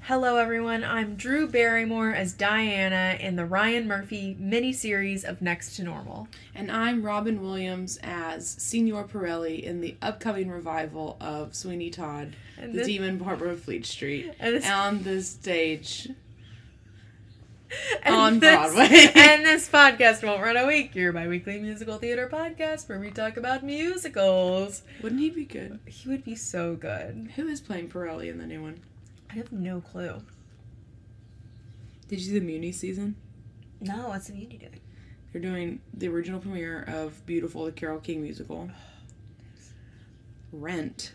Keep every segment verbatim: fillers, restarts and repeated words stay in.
Hello, everyone. I'm Drew Barrymore as Diana in the Ryan Murphy miniseries of Next to Normal. And I'm Robin Williams as Signor Pirelli in the upcoming revival of Sweeney Todd, and The this, Demon Barber of Fleet Street, and this, on the stage on this, Broadway. And this podcast won't run a week. Your bi-weekly musical theater podcast where we talk about musicals. Wouldn't he be good? He would be so good. Who is playing Pirelli in the new one? I have no clue. Did you see the Muni season? No, what's the Muni doing? They're doing the original premiere of Beautiful, the Carole King musical. Rent.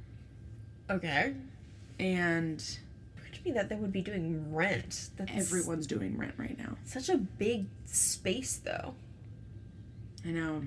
Okay. And It me that they would be doing Rent. That's everyone's doing Rent right now. Such a big space, though. I know.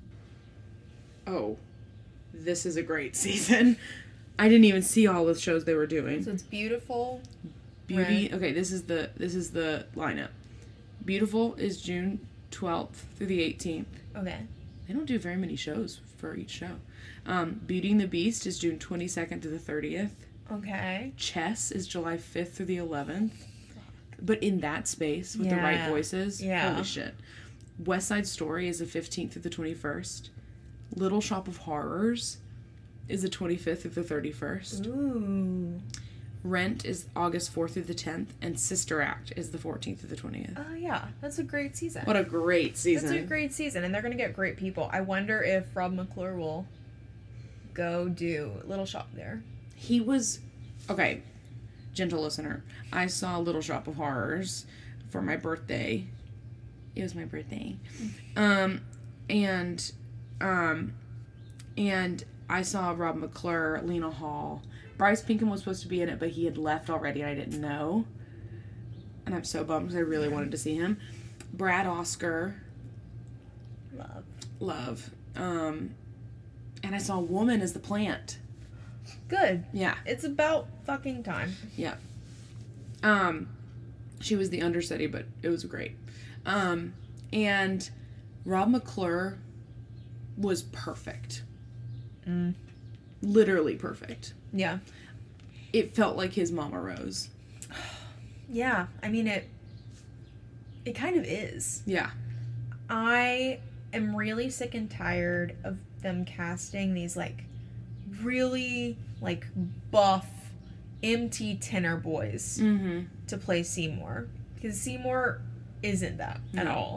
Oh, this is a great season. I didn't even see all the shows they were doing. So it's Beautiful. Beauty. Rent. Okay, this is the this is the lineup. Beautiful is June twelfth through the eighteenth. Okay. They don't do very many shows for each show. Um, Beauty and the Beast is June twenty-second to the thirtieth. Okay. Chess is July fifth through the eleventh. But in that space, with yeah. the right voices, yeah. holy shit. West Side Story is the fifteenth through the twenty-first. Little Shop of Horrors is the twenty-fifth through the thirty-first. Ooh. Rent is August fourth through the tenth. And Sister Act is the fourteenth through the twentieth. Oh, uh, yeah. That's a great season. What a great season. That's a great season. And they're going to get great people. I wonder if Rob McClure will go do Little Shop there. He was... Okay, gentle listener. I saw Little Shop of Horrors for my birthday. It was my birthday. Um, and... Um, and... I saw Rob McClure, Lena Hall. Bryce Pinkham was supposed to be in it, but he had left already and I didn't know. And I'm so bummed because I really wanted to see him. Brad Oscar. Love. Love. Um, and I saw a woman as the plant. Good. Yeah. It's about fucking time. Yeah. Um, she was the understudy, but it was great. Um, and Rob McClure was perfect. Mm. Literally perfect. Yeah. It felt like his Mama Rose. Yeah. I mean, it it kind of is. Yeah. I am really sick and tired of them casting these, like, really, like, buff, M T tenor boys mm-hmm. to play Seymour. Because Seymour isn't that no. at all.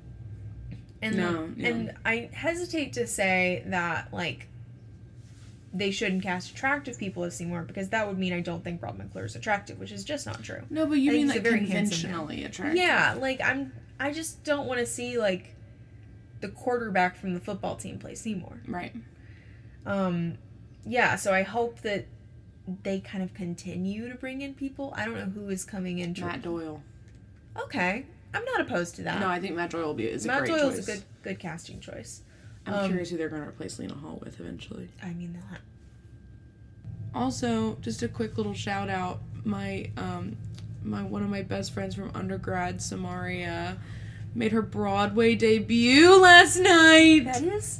And, no, no. And I hesitate to say that, like, they shouldn't cast attractive people as Seymour, because that would mean I don't think Rob McClure is attractive, which is just not true. No, but you I mean like conventionally attractive. Yeah, like I'm I just don't want to see like the quarterback from the football team play Seymour. Right. Um yeah, so I hope that they kind of continue to bring in people. I don't know who is coming in. Matt Doyle. Okay. I'm not opposed to that. No, I think Matt Doyle will be is a Matt great Doyle's choice. a good good casting choice. I'm um, curious who they're going to replace Lena Hall with eventually. I mean that. Also, just a quick little shout out. My um, my one of my best friends from undergrad, Samaria, made her Broadway debut last night. That is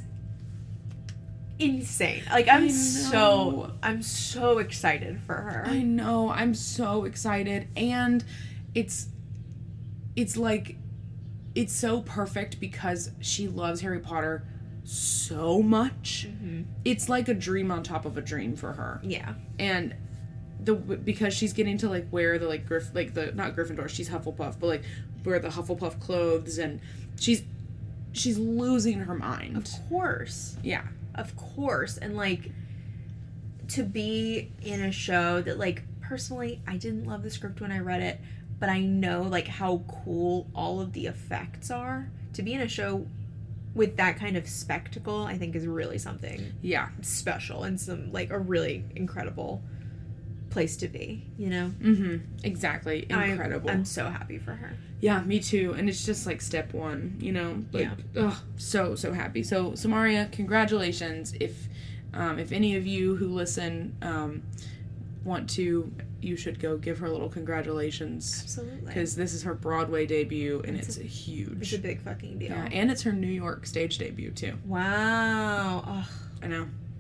insane. Like I'm so I'm so excited for her. I know. I'm so excited, and it's it's like it's so perfect because she loves Harry Potter so much. Mm-hmm. It's like a dream on top of a dream for her. Yeah. And the because she's getting to like wear the like Griff like the not Gryffindor, she's Hufflepuff, but like wear the Hufflepuff clothes, and she's she's losing her mind. Of course. Yeah. Of course. And like to be in a show that like personally I didn't love the script when I read it, but I know like how cool all of the effects are. To be in a show with that kind of spectacle, I think is really something yeah special and some like a really incredible place to be, you know? Mm-hmm. Exactly. Incredible. I'm, I'm so happy for her. Yeah, me too. And it's just like step one, you know? Like, yeah. Ugh, so, so happy. So, Samaria, congratulations. If um, if any of you who listen um, want to, you should go give her a little congratulations. Absolutely. Because this is her Broadway debut, and it's, it's a, a huge... It's a big fucking deal. Yeah, and it's her New York stage debut, too. Wow. Ugh. I know.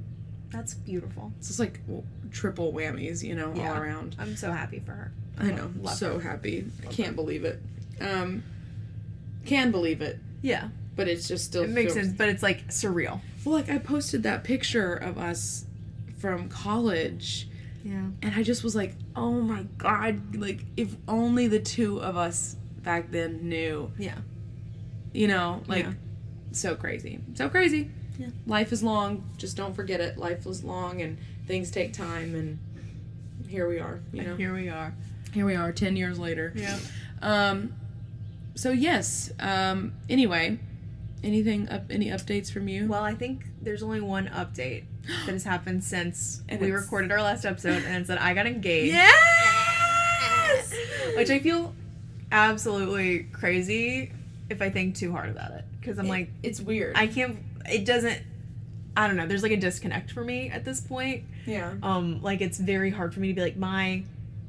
That's beautiful. It's just like w- triple whammies, you know, Yeah. all around. I'm so happy for her. I know. Love So her. happy. I Love can't her. believe it. Um, can believe it, Yeah. but it's just still It makes feels- sense, but it's like surreal. Well, like I posted that picture of us from college, Yeah. and I just was like, oh my god, like if only the two of us back then knew, Yeah. you know, like Yeah. so crazy. So crazy. Yeah. Life is long. Just don't forget it. Life is long and things take time, and here we are, you know. Here we are. Here we are ten years later. Yeah. Um so yes, um anyway, anything up any updates from you? Well, I think there's only one update that has happened since And we it's- recorded our last episode, and it's that I got engaged. Yes! Which I feel absolutely crazy if I think too hard about it. Because I'm It- like, it's weird. I can't, it doesn't, I don't know, there's like a disconnect for me at this point. yeah. Um, like it's very hard for me to be like, my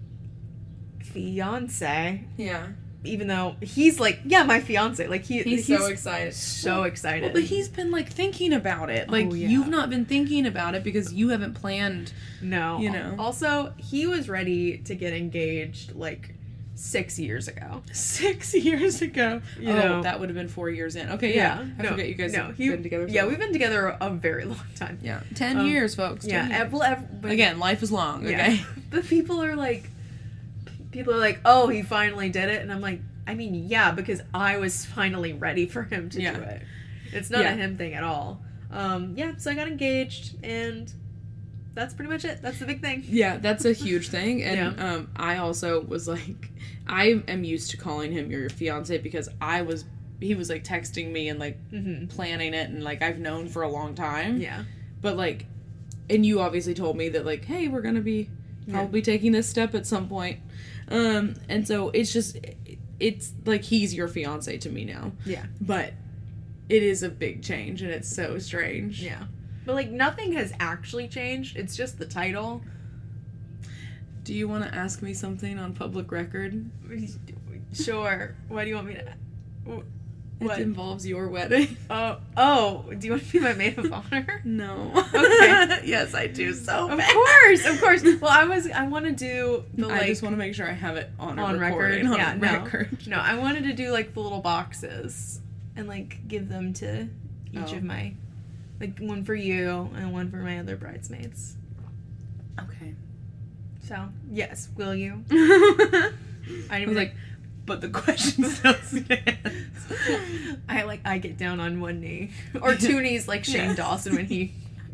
fiance, Yeah. even though he's like, yeah, my fiance. Like he, He's, so excited. so excited. Well, but he's been like thinking about it. Like Oh, yeah. you've not been thinking about it because you haven't planned. No. You know. Also, he was ready to get engaged like six years ago. Six years ago. You oh, know. that would have been four years in. Okay, yeah. I no, forget you guys no, have he- been together. Yeah, so- we've been together a very long time. Yeah, ten Um, years, folks. ten Yeah. years. ev- well, ev- but, Again, life is long. Okay. Yeah. But people are like, people are like, oh, he finally did it, and I'm like, I mean, yeah, because I was finally ready for him to Yeah. do it. It's not Yeah. a him thing at all. Um, yeah. So I got engaged, and that's pretty much it. That's the big thing. Yeah, that's a huge thing. And Yeah. um, I also was like, I am used to calling him your fiance because I was, he was like texting me and like Mm-hmm. planning it, and like I've known for a long time. Yeah. But like, and you obviously told me that like, hey, we're gonna be probably taking this step at some point. Um, and so it's just, it's like he's your fiance to me now. Yeah. But it is a big change, and it's so strange. Yeah. But like nothing has actually changed. It's just the title. Do you want to ask me something on public record? Sure. What do you want me to? What? It involves your wedding. Oh, oh. Do you want to be my maid of honor? No. Okay. Yes, I do so Of bad. course, of course. Well, I was. I want to do the like I just want to make sure I have it on, a on record. recording, On Yeah, a no, record. no. I wanted to do like the little boxes and like give them to each Oh. of my, like one for you and one for my other bridesmaids. Okay. So yes, will you? I I was like, but the question still stands. I like I get down on one knee or two knees like Shane Yeah. Dawson when he.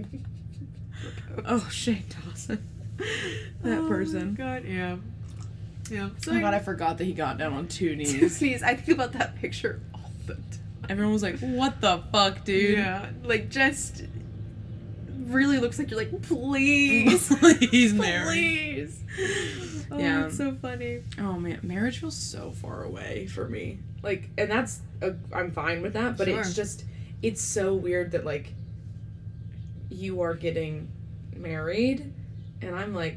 Oh, Shane Dawson. That Oh, person. my God, yeah, yeah. So Oh my god, I forgot that he got down on two knees. Please, I think about that picture all the time. Everyone was like, what the fuck, dude? Yeah, like just really looks like you're like, please, He's married. please. Oh, Yeah. it's so funny. Oh man, marriage feels so far away for me. Like, and that's, uh, I'm fine with that, but Sure. it's just, it's so weird that like, you are getting married, and I'm like,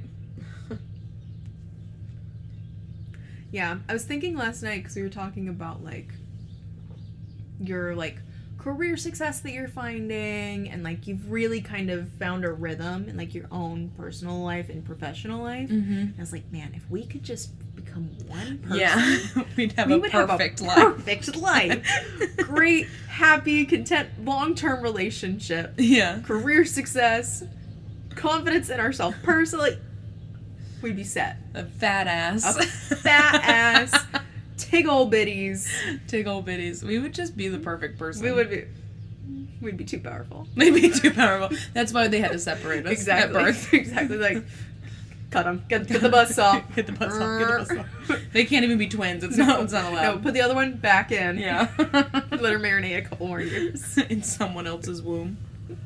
Yeah, I was thinking last night because we were talking about like your like career success that you're finding, and like you've really kind of found a rhythm in like your own personal life and professional life. mm-hmm. And I was like, man, if we could just become one person, Yeah, we'd have we a would perfect have a life. perfect life. Great, happy, content, long-term relationship, Yeah. career success, confidence in ourselves personally. We'd be set. A fat ass. A fat ass, tig old bitties. Tig old bitties. We would just be the perfect person. We would be. We'd be too powerful. We'd be too powerful. That's why they had to separate us Exactly. at birth. Exactly. Like, cut them. Get, get the bus off. Get the bus off. Get the bus off. They can't even be twins. It's not. It's not No, allowed. put the other one back in. Yeah. Let her marinate a couple more years. In someone else's womb.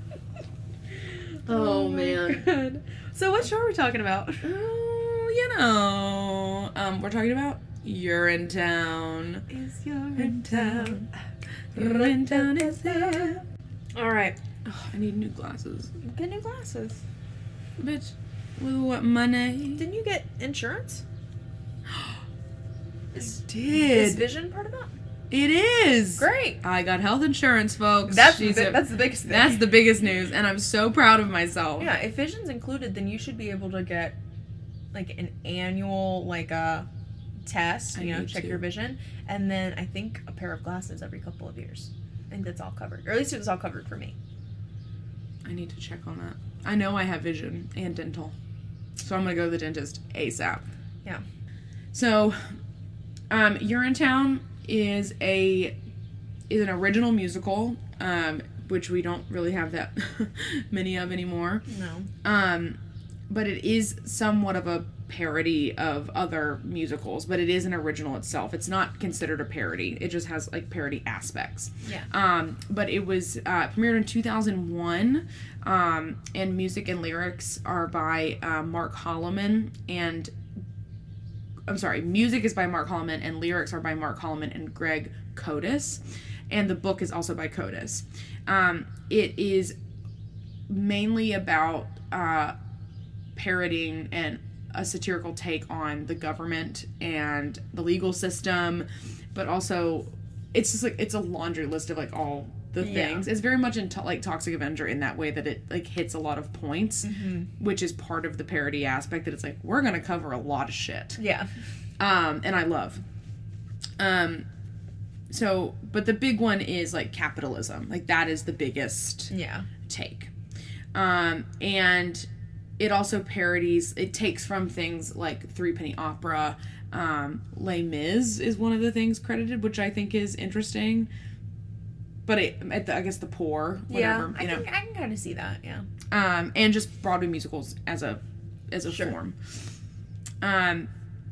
Oh, man. God. So what show are we talking about? Oh, you know. Um, we're talking about Urinetown. Is your in town? Urinetown is there. All right. Oh, I need new glasses. Get new glasses. Bitch. With what money? Didn't you get insurance? Is Is vision part of that? It is. Great. I got health insurance, folks. That's the, She's bi- a- that's the biggest thing. That's the biggest news, and I'm so proud of myself. Yeah, if vision's included, then you should be able to get like an annual like a test, I you know, need check to. your vision, and then I think a pair of glasses every couple of years. I think that's all covered, or at least it was all covered for me. I need to check on that. I know I have vision and dental, so I'm gonna go to the dentist ASAP. Yeah. So, um, Urinetown is a is an original musical, um, which we don't really have that many of anymore. No. Um, but it is somewhat of a parody of other musicals, but it is an original itself. It's not considered a parody. It just has like parody aspects. Yeah. Um, but it was uh, premiered in two thousand one, um, and music and lyrics are by uh, Mark Holloman and I'm sorry, music is by Mark Holloman and lyrics are by Mark Holloman and Greg Codis, and the book is also by Codis. Um, it is mainly about uh, parodying and a satirical take on the government and the legal system, but also it's just like it's a laundry list of like all the Yeah. things. It's very much into like Toxic Avenger in that way that it like hits a lot of points, Mm-hmm. which is part of the parody aspect that it's like we're gonna cover a lot of shit. Yeah. Um, and I love. Um, so, but the big one is like capitalism. Like that is the biggest Yeah. take. Um, and it also parodies, it takes from things like Three Penny Opera. Um, Les Mis is one of the things credited, which I think is interesting. But it, at the, I guess the poor, whatever, yeah. I you know. can, I can kind of see that. Yeah. Um, and just Broadway musicals as a as a Sure. form. Um,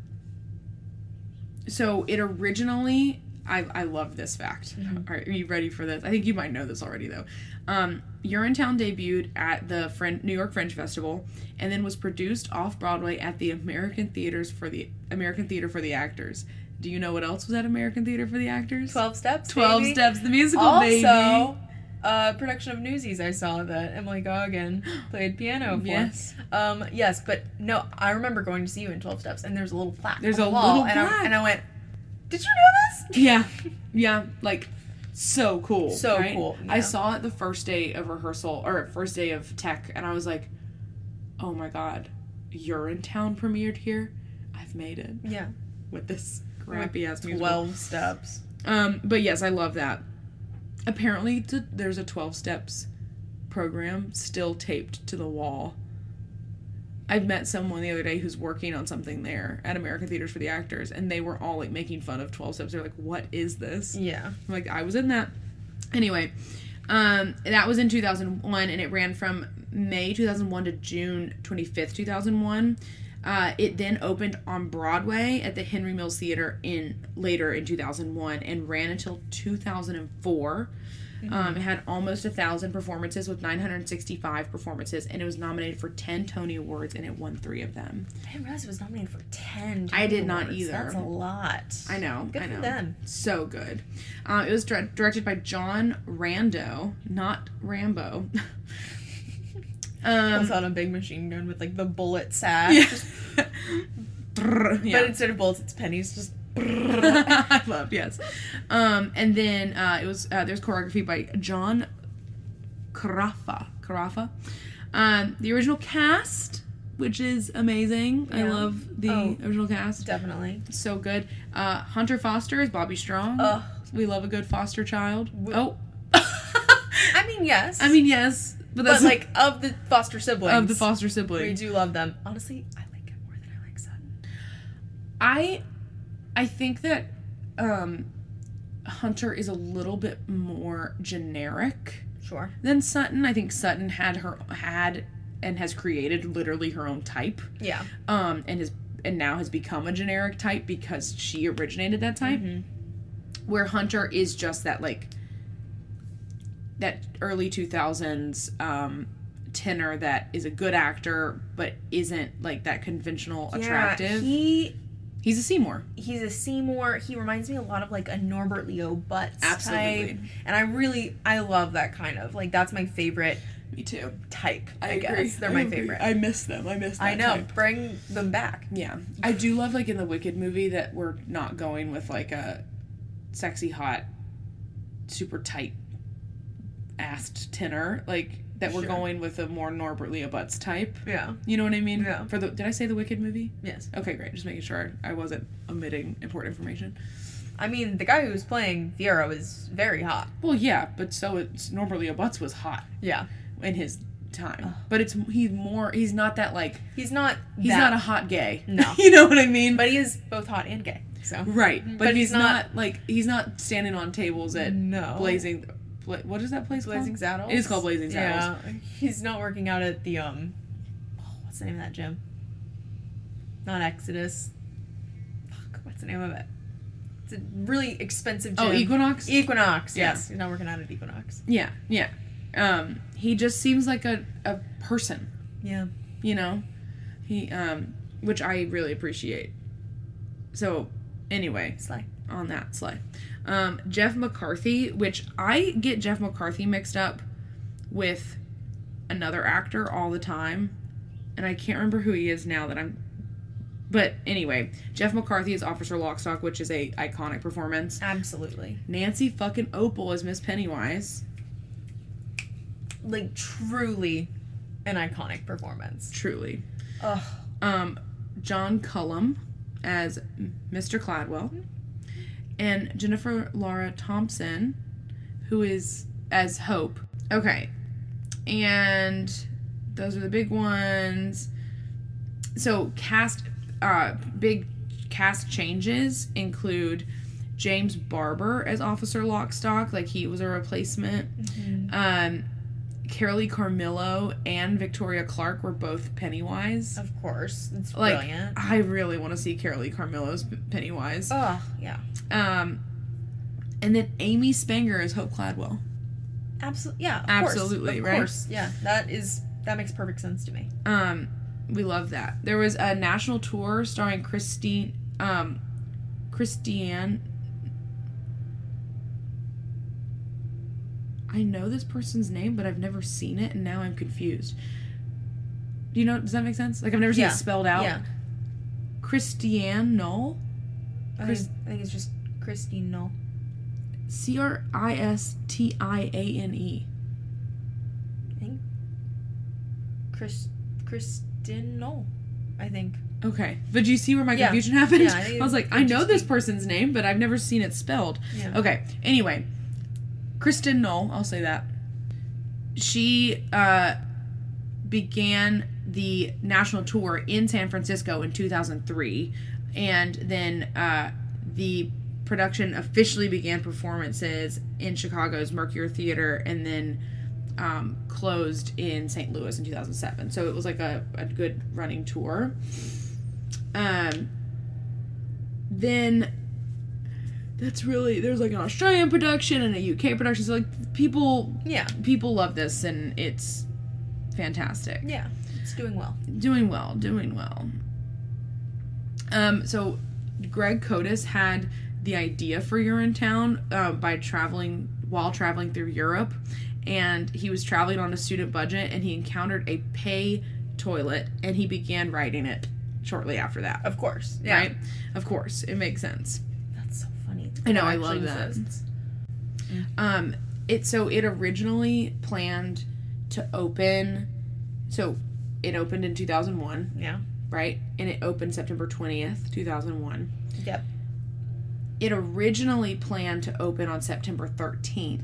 so it originally, I I love this fact. Mm-hmm. All right, are you ready for this? I think you might know this already though. Um, Urinetown debuted at the Fren- New York Fringe Festival, and then was produced off Broadway at the American Theaters for the American Theater for the Actors. Do you know what else was at American Theater for the Actors? Twelve Steps. Twelve baby. Steps, the musical, Also, baby. a production of Newsies. I saw that Emily Goggin played piano for. Yes. Um. Yes, but no, I remember going to see you in Twelve Steps, and there's a little plaque. There's on a the wall, little and plaque. I, and I went, "Did you know this?" Yeah, yeah, like so cool. So right? cool, I yeah. saw it the first day of rehearsal or first day of tech, and I was like, "Oh my god, Urinetown premiered here. I've made it Yeah. with this crappy ass musical." Twelve Steps. Um, but yes, I love that. Apparently, t- there's a twelve Steps program still taped to the wall. I've met someone the other day who's working on something there at American Theaters for the Actors, and they were all like making fun of twelve Steps. They're like, "What is this?" Yeah. I'm like, I was in that. Anyway, um, that was in two thousand one, and it ran from May two thousand one to June twenty-fifth, two thousand one. Uh, it then opened on Broadway at the Henry Mills Theater in later in two thousand one and ran until two thousand four. Mm-hmm. Um, it had almost a thousand performances with nine hundred sixty-five performances, and it was nominated for ten Tony Awards, and it won three of them. I didn't realize it was nominated for ten. I did not awards. either. That's a lot. I know. Good I for know. them. So good. Uh, it was dir- directed by John Rando, not Rambo. um, Pulls out a big machine gun with like the bullet sack. yeah. Just- Brrr, yeah. But instead of bullets, it's pennies. Just. I love, yes. Um, and then uh, it was uh, there's choreography by John Carafa. Carafa. Um, the original cast, which is amazing. I Yeah. love the Oh. original cast. Definitely. So good. Uh, Hunter Foster is Bobby Strong. Ugh. We love a good foster child. We- oh. I mean, yes. I mean, yes. But, but that's like of the foster siblings, of the foster we siblings. do love them. Honestly, I like it more than I like Sutton. I I think that um, Hunter is a little bit more generic Sure. than Sutton. I think Sutton had her had and has created literally her own type. Yeah. Um, and has and now has become a generic type because she originated that type. Mm-hmm. Where Hunter is just that like that early two thousands um, tenor that is a good actor but isn't like that conventional attractive. Yeah, he He's a Seymour. he's a Seymour. He reminds me a lot of like a Norbert Leo Butts Absolutely. type, and I really I love that kind of like that's my favorite Me too. type. I, I, guess agree. they're I my agree. favorite. I miss them. I miss that I know. type. Bring them back. Yeah. I do love like in the Wicked movie that we're not going with like a sexy, hot, super tight assed tenor, like that we're Sure. going with a more Norbert Leah Butz type. Yeah. You know what I mean? Yeah. For the did I say the Wicked movie? Yes. Okay, great. Just making sure I wasn't omitting important information. I mean, the guy who was playing Fiyero is very hot. Well, yeah, but so it's Norbert Leah Butz was hot Yeah. in his time, but it's he's more he's not that like He's not. he's that, not a hot gay. No. You know what I mean? But he is both hot and gay. So. right, but, But he's, he's not, not- like he's not standing on tables at No. Blazing. Bla- what is that place Blazing called? Saddles. It is called Blazing Saddles. Yeah. He's not working out at the um. Oh, what's the name of that gym? Not Exodus. Fuck. What's the name of it? It's a really expensive gym. Oh, Equinox. Equinox. Yeah. Yes. He's not working out at Equinox. Yeah, yeah. Um, he just seems like a, a person, Yeah. you know? He, um, which I really appreciate. So, anyway, Slay. on that slide. Um, Jeff McCarthy, which I get Jeff McCarthy mixed up with another actor all the time, and I can't remember who he is now that I'm... But anyway, Jeff McCarthy is Officer Lockstock, which is a iconic performance. Absolutely. Nancy fucking Opal as Miss Pennywise. Like, truly an iconic performance. Truly. Ugh. Um, John Cullum as Mister Cladwell, and Jennifer Laura Thompson, who is as Hope. Okay, and those are the big ones. So cast, uh, big cast changes include James Barber as Officer Lockstock, like he was a replacement. Mm-hmm. Um, Carolee Carmillo and Victoria Clark were both Pennywise. Of course. It's Like, brilliant. I really want to see Carolee Carmillo's P- Pennywise. Oh, yeah. Um, and then Amy Spanger as Hope Cladwell. Absolutely. Yeah, of Absolutely, course. Of right? course. Yeah, that is, that makes perfect sense to me. Um, we love that. There was a national tour starring Christine, um, Christiane. I know this person's name, but I've never seen it, and now I'm confused. Do you know? Does that make sense? Like I've never seen Yeah. it spelled out. Yeah. Christiane Knoll. I Chris- think, I think it's just Christine Knoll. C R I S T I A N E. I think. Chris, Kristen Knoll, I think. Okay. But do you see where my Yeah. confusion happened? Yeah, I think I was like, it I know just this be- person's name, but I've never seen it spelled. Yeah. Okay. Anyway. Kristen Knoll, I'll say that. She uh, began the national tour in San Francisco in two thousand three. And then uh, the production officially began performances in Chicago's Mercury Theater and then um, closed in Saint Louis in two thousand seven. So it was like a, a good running tour. Um, then that's really, there's like an Australian production and a U K production. So like people, Yeah. people love this and it's fantastic. Yeah. It's doing well. Doing well, doing well. Um, so Greg Cotis had the idea for Urinetown uh, by traveling, while traveling through Europe. And he was traveling on a student budget and he encountered a pay toilet and he began writing it shortly after that. Of course. Yeah. Right? Of course. It makes sense. That's so funny. I know, That I actually love that. exists. Um, it so it originally planned to open, so it opened in two thousand one, Yeah. right? And it opened September twentieth, two thousand one. Yep. It originally planned to open on September thirteenth.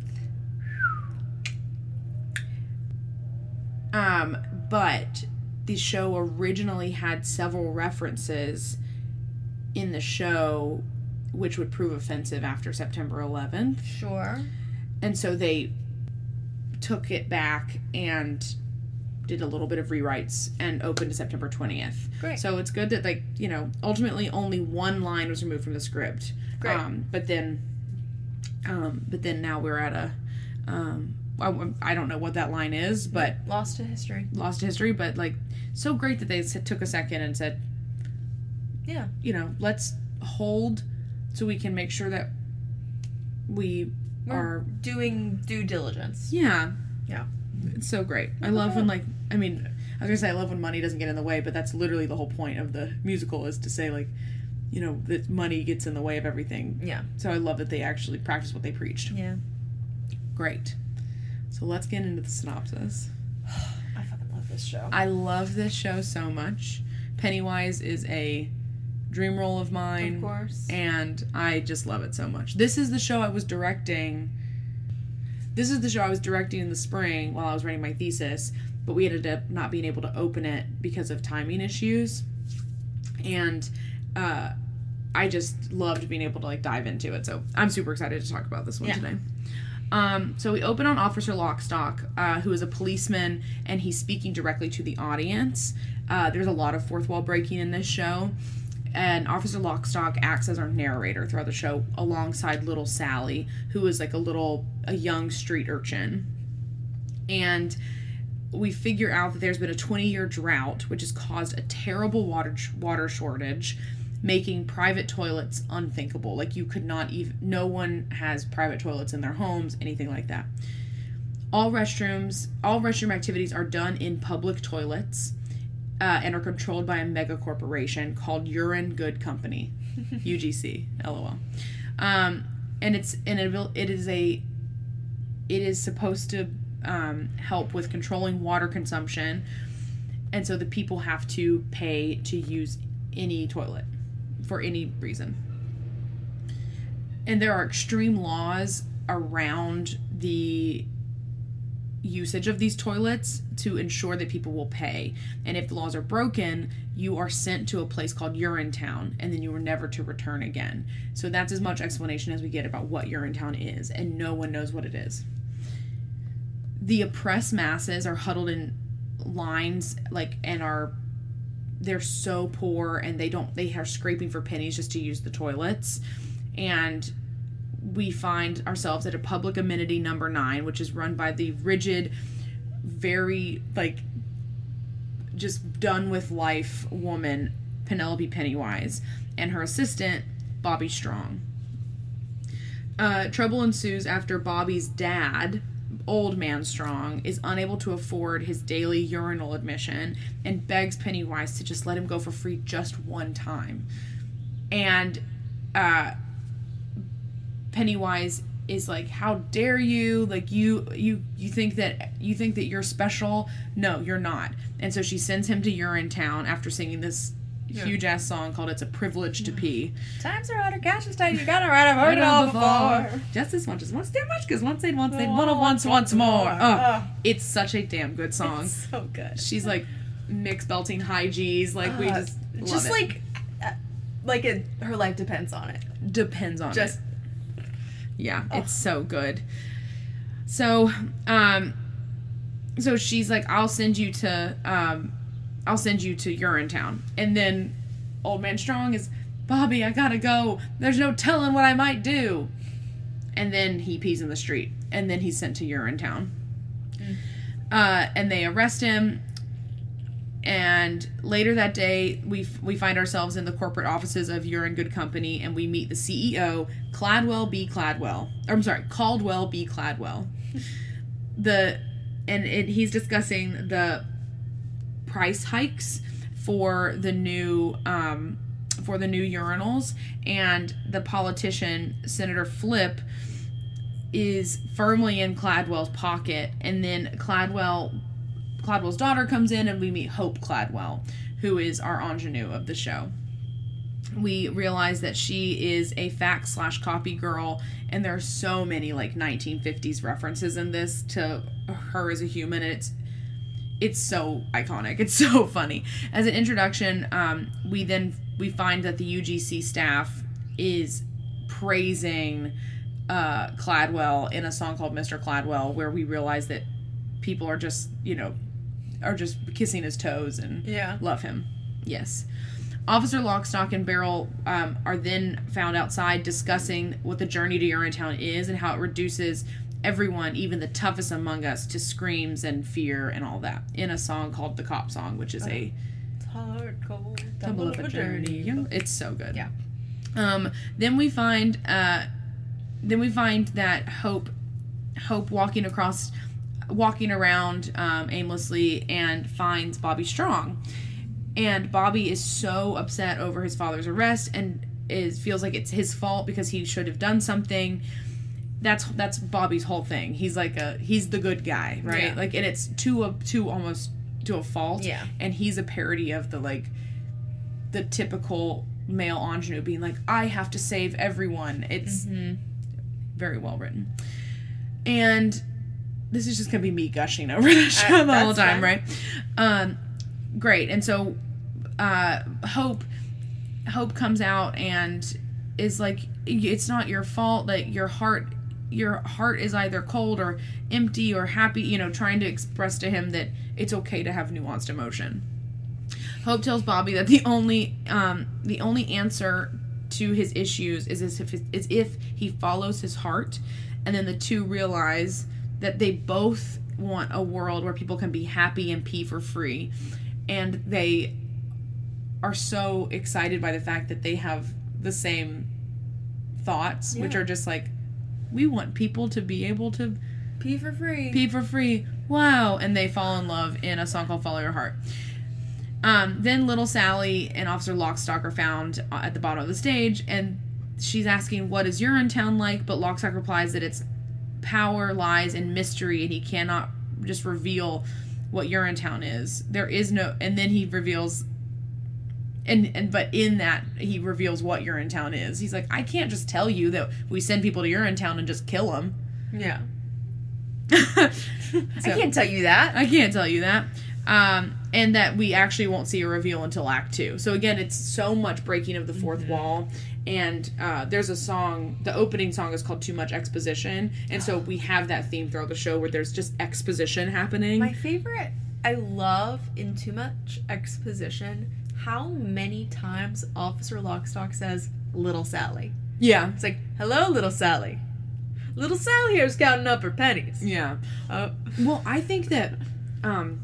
Um, but the show originally had several references in the show which would prove offensive after September eleventh. Sure. And so they took it back and did a little bit of rewrites and opened to September twentieth. Great. So it's good that, like, you know, ultimately only one line was removed from the script. Great. Um, but then, um, but then now we're at a, um, I, I don't know what that line is, but Lost to history. lost to history. But like, so great that they s- took a second and said, Yeah. you know, let's hold so we can make sure that we We're are. doing due diligence. Yeah. Yeah. It's so great. I love when, like, I mean, I was gonna say I love when money doesn't get in the way, but that's literally the whole point of the musical is to say, like, you know, that money gets in the way of everything. Yeah. So I love that they actually practice what they preached. Yeah. Great. So let's get into the synopsis. I fucking love this show. I love this show so much. Pennywise is a dream role of mine. Of course. And I just love it so much. This is the show I was directing. This is the show I was directing in the spring while I was writing my thesis, but we ended up not being able to open it because of timing issues. And uh, I just loved being able to like dive into it. So I'm super excited to talk about this one yeah. today. Um, so we open on Officer Lockstock, uh, who is a policeman, and he's speaking directly to the audience. Uh, there's a lot of fourth wall breaking in this show, and Officer Lockstock acts as our narrator throughout the show alongside little Sally, who is like a little, a young street urchin. And we figure out that there's been a twenty-year drought, which has caused a terrible water water shortage, making private toilets unthinkable. Like, you could not even... No one has private toilets in their homes, anything like that. All restrooms... All restroom activities are done in public toilets uh, and are controlled by a mega corporation called Urine Good Company. U G C. LOL. Um, and it's... And it, it is a... It is supposed to um, help with controlling water consumption, and so the people have to pay to use any toilet for any reason. And there are extreme laws around the usage of these toilets to ensure that people will pay. And if the laws are broken, you are sent to a place called Urinetown, and then you are never to return again. So that's as much explanation as we get about what Urinetown is, and no one knows what it is. The oppressed masses are huddled in lines, like, and are they're so poor, and they don't they are scraping for pennies just to use the toilets. And we find ourselves at a public amenity number nine, which is run by the rigid, very like just done with life woman Penelope Pennywise and her assistant Bobby Strong. Uh, trouble ensues after Bobby's dad, Old Man Strong, is unable to afford his daily urinal admission and begs Pennywise to just let him go for free just one time. And uh, Pennywise is like, "How dare you? Like, you you you think that you think that you're special? No, you're not." And so she sends him to Urinetown after singing this yeah. huge ass song called "It's a Privilege to Pee." Times are harder, cash is tight. You gotta write. I've heard it all before. Justice once, once too much, because once ain't once ain't one of once once more. Oh, it's such a damn good song. It's so good. She's like mixed belting high G's. Like uh, we just love just it. like uh, like it, her life depends on it. Depends on just, it. Yeah, oh. It's so good. So, um, so she's like, "I'll send you to, um, I'll send you to Urinetown," and then Old Man Strong is, "Bobby, I gotta go. There's no telling what I might do." And then he pees in the street, and then he's sent to Urinetown. Mm. Uh, and they arrest him. And later that day, we we find ourselves in the corporate offices of Urine Good Company, and we meet the C E O, Cladwell B. Cladwell. Or, I'm sorry, Caldwell B. Cladwell. the and it, he's discussing the price hikes for the new um, for the new urinals, and the politician Senator Flip is firmly in Cladwell's pocket, and then Cladwell. Cladwell's daughter comes in, and we meet Hope Cladwell, who is our ingenue of the show. We realize that she is a fax slash copy girl, and there are so many like nineteen fifties references in this to her as a human, and it's it's so iconic. It's so funny. As an introduction, um, we then we find that the U G C staff is praising uh, Cladwell in a song called Mister Cladwell, where we realize that people are just, you know, are just kissing his toes and yeah. love him. Yes. Officer Lockstock and Barrel um, are then found outside discussing what the journey to Urinetown is and how it reduces everyone, even the toughest among us, to screams and fear and all that, in a song called The Cop Song, which is a it's hard, cold, double of a journey. journey. It's so good. Yeah. Um, then we find uh, then we find that Hope Hope walking across walking around um, aimlessly and finds Bobby Strong. And Bobby is so upset over his father's arrest, and is feels like it's his fault because he should have done something. That's that's Bobby's whole thing. He's like a he's the good guy, right? Yeah. Like, and it's to a to almost to a fault. Yeah. And he's a parody of the like the typical male ingenue being like, I have to save everyone. It's Mm-hmm. very well written. And this is just gonna be me gushing over the show Uh, the whole that's time, fine. right? Um, great. And so, uh, Hope, Hope comes out and is like, it's not your fault that your heart, your heart is either cold or empty or happy. You know, trying to express to him that it's okay to have nuanced emotion. Hope tells Bobby that the only, um, the only answer to his issues is as if is if he follows his heart, and then the two realize that they both want a world where people can be happy and pee for free, and they are so excited by the fact that they have the same thoughts, Yeah. which are just like, we want people to be able to Pee for free. pee for free. Wow. And they fall in love in a song called Follow Your Heart. Um, then little Sally and Officer Lockstock are found at the bottom of the stage, and she's asking, what is Urinetown like? But Lockstock replies that its power lies in mystery, and he cannot just reveal what Urinetown is. There is no, and then he reveals, and, and but in that, he reveals what Urinetown is. He's like, I can't just tell you that we send people to Urinetown and just kill them. Yeah. So- I can't tell you that. I can't tell you that. Um, and that we actually won't see a reveal until Act Two. So again, it's so much breaking of the fourth Mm-hmm. wall. And uh, there's a song, the opening song is called Too Much Exposition. And so we have that theme throughout the show where there's just exposition happening. My favorite, I love in Too Much Exposition how many times Officer Lockstock says, Little Sally. yeah. It's like, hello, Little Sally. Little Sally here's counting up her pennies. Yeah. Oh. Well, I think that um,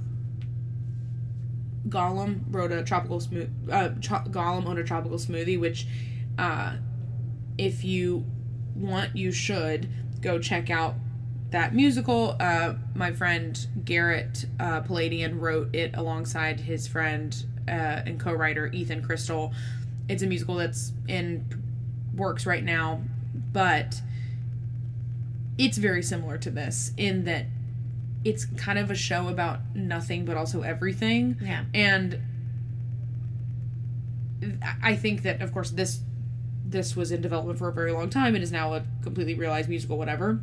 Gollum wrote a tropical smooth. Uh, Tro- Gollum owned a tropical smoothie, which, uh, if you want, you should go check out that musical. Uh, my friend Garrett uh, Palladian wrote it alongside his friend uh, and co-writer Ethan Crystal. It's a musical that's in works right now, but it's very similar to this in that it's kind of a show about nothing but also everything. Yeah. And I think that, of course, this this was in development for a very long time and is now a completely realized musical, whatever.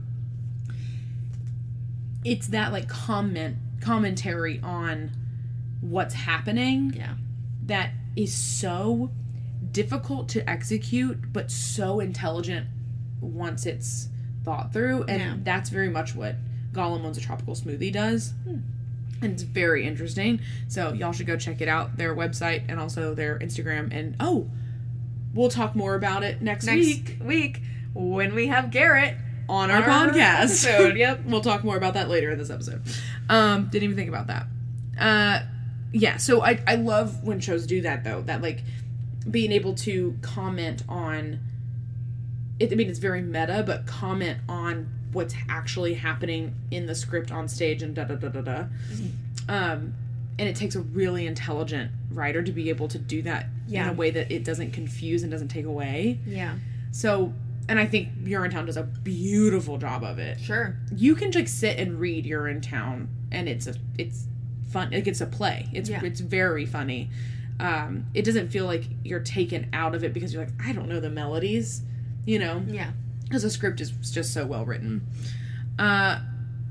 It's that, like, comment commentary on what's happening Yeah. that is so difficult to execute, but so intelligent once it's thought through. And Yeah. that's very much what Gollum Owns a Tropical Smoothie does. Hmm. And it's very interesting. So y'all should go check it out, their website and also their Instagram. And oh, we'll talk more about it next, Next week week, when we have Garrett on our, our podcast. episode. Yep, we'll talk more about that later in this episode. Um, didn't even think about that. Uh, yeah, so I I love when shows do that though. That, like, being able to comment on it. I mean, it's very meta, but comment on what's actually happening in the script on stage and da da da da da. Um, and it takes a really intelligent writer to be able to do that Yeah. in a way that it doesn't confuse and doesn't take away. Yeah. So, and I think Urinetown does a beautiful job of it. Sure. You can just sit and read Urinetown, and it's a it's fun. Like, it's a play. It's Yeah. it's very funny. Um, it doesn't feel like you're taken out of it because you're like, I don't know the melodies, you know. Yeah. Because the script is just so well written. Uh,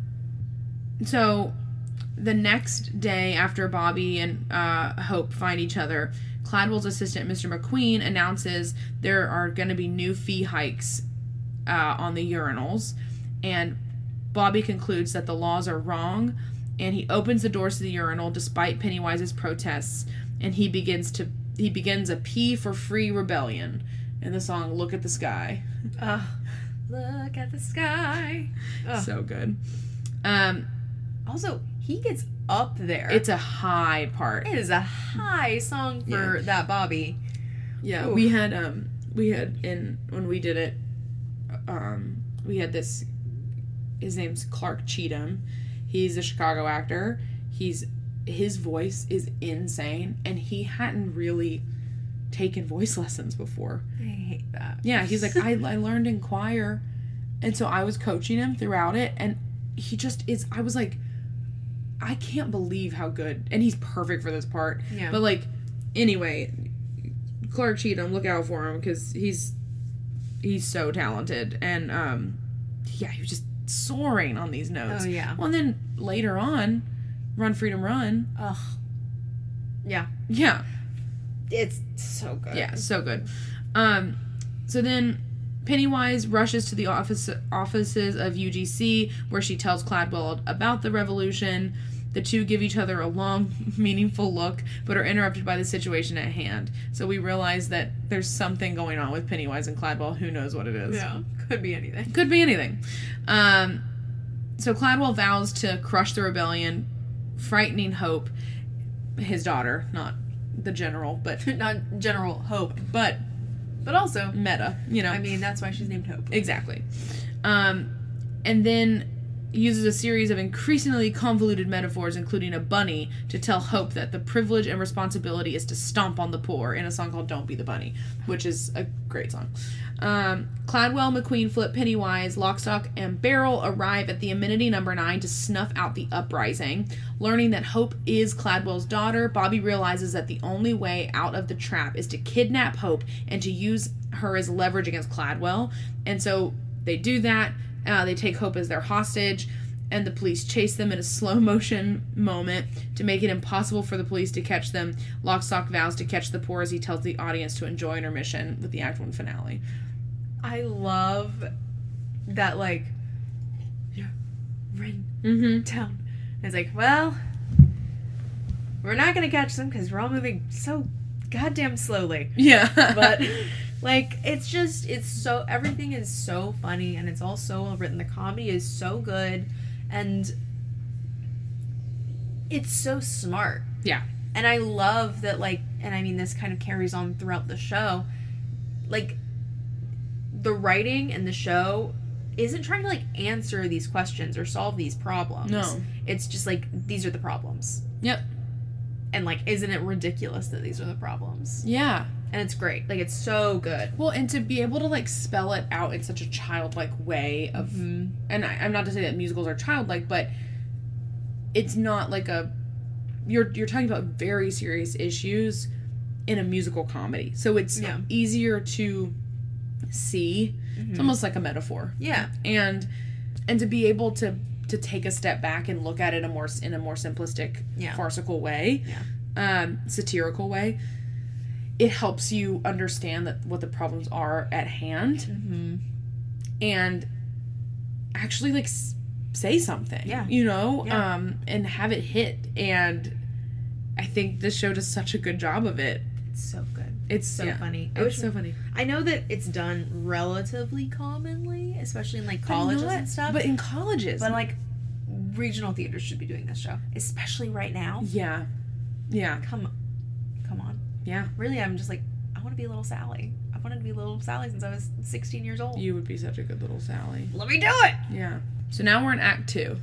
so, the next day after Bobby and uh, Hope find each other, Cladwell's assistant, Mister McQueen, announces there are going to be new fee hikes uh, on the urinals. And Bobby concludes that the laws are wrong, and he opens the doors to the urinal despite Pennywise's protests, and he begins to he begins a pee for free rebellion in the song Look at the Sky. Uh, look at the sky. Ugh. So good. Um, Also, he gets up there. it's a high part. It is a high song for Yeah. that Bobby. Yeah, Oof. we had um we had in when we did it, um we had this. His name's Clark Cheatham. He's a Chicago actor. He's his voice is insane, and he hadn't really taken voice lessons before. I hate that. Yeah, he's like, I, I learned in choir. And so I was coaching him throughout it. And he just is, I was like, I can't believe how good. And he's perfect for this part. Yeah. But, like, anyway, Clark Cheatham, look out for him because he's, he's so talented. And, um, yeah, he was just soaring on these notes. Oh, yeah. Well, and then later on, Run, Freedom, Run. Ugh. Yeah. Yeah. It's so good. Yeah, so good. Um, so then Pennywise rushes to the office offices of U G C, where she tells Cladwell about the revolution. The two give each other a long, meaningful look, but are interrupted by the situation at hand. So we realize that there's something going on with Pennywise and Cladwell. Who knows what it is? Yeah. Could be anything. Could be anything. Um, so Cladwell vows to crush the rebellion, frightening Hope, his daughter, not the general, but Not General Hope. but But also, meta, you know. I mean, that's why she's named Hope. Exactly. Um, and then uses a series of increasingly convoluted metaphors, including a bunny, to tell Hope that the privilege and responsibility is to stomp on the poor in a song called Don't Be the Bunny, which is a great song. Um, Cladwell, McQueen, Flip, Pennywise, Lockstock, and Barrel arrive at the amenity number nine to snuff out the uprising. Learning that Hope is Cladwell's daughter, Bobby realizes that the only way out of the trap is to kidnap Hope and to use her as leverage against Cladwell. And so they do that. Uh, they take Hope as their hostage, and the police chase them in a slow motion moment to make it impossible for the police to catch them. Lockstock vows to catch the poor as he tells the audience to enjoy intermission with the Act One finale. I love that, like, yeah, run Mm-hmm. down. And it's like, well, we're not going to catch them because we're all moving so goddamn slowly. Yeah. But, like, it's just, it's so, everything is so funny and it's all so well written. The comedy is so good and it's so smart. Yeah. And I love that, like, and I mean, this kind of carries on throughout the show. Like, the writing in the show isn't trying to, like, answer these questions or solve these problems. No. It's just, like, these are the problems. Yep. And, like, isn't it ridiculous that these are the problems? Yeah. And it's great. Like, it's so good. Well, and to be able to, like, spell it out in such a childlike way of... Mm-hmm. And I, I'm not to say that musicals are childlike, but it's not like a... You're you're talking about very serious issues in a musical comedy. So it's Yeah. easier to see. Mm-hmm. It's almost like a metaphor. Yeah. And and to be able to to take a step back and look at it a more in a more simplistic, Yeah. farcical way, Yeah. um, satirical way, it helps you understand that what the problems are at hand, Mm-hmm. and actually like s- say something. Yeah. You know, Yeah. um, and have it hit. And I think this show does such a good job of it. It's so good. It's So yeah, funny. I It's wish- so funny. I know that it's done relatively commonly, especially in, like, colleges But not- and stuff. But in colleges, But, like, regional theaters should be doing this show. Especially right now. yeah, yeah, Come come on. yeah. Really, I'm just like, I want to be a little Sally. I've wanted to be a little Sally since I was sixteen years old. You would be such a good little Sally. Let me do it! Yeah. So now we're in Act Two.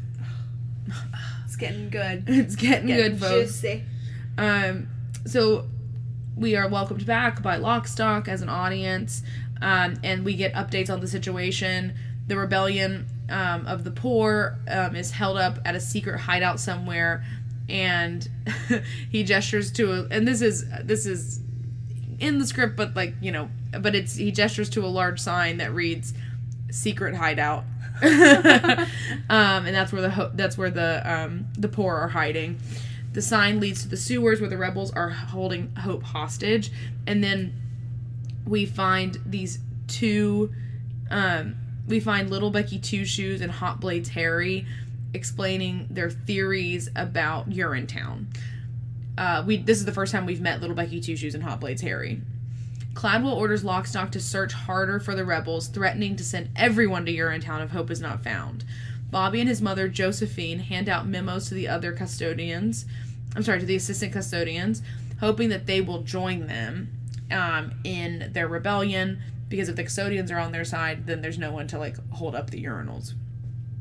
It's getting good. It's getting, good, folks. Juicy. Um, so we are welcomed back by Lockstock as an audience, um, and we get updates on the situation. The rebellion um, of the poor um, is held up at a secret hideout somewhere, and he gestures to a, and this is this is in the script, but like you know, but it's he gestures to a large sign that reads "Secret Hideout." um, and that's where the ho- that's where the um, the poor are hiding. The sign leads to the sewers where the rebels are holding Hope hostage, and then we find these two. Um, we find Little Becky Two Shoes and Hot Blades Harry explaining their theories about Urinetown. Uh, we this is the first time we've met Little Becky Two Shoes and Hot Blades Harry. Cladwell orders Lockstock to search harder for the rebels, threatening to send everyone to Urinetown if Hope is not found. Bobby and his mother, Josephine, hand out memos to the other custodians. I'm sorry, to the assistant custodians, hoping that they will join them um, in their rebellion, because if the custodians are on their side, then there's no one to, like, hold up the urinals.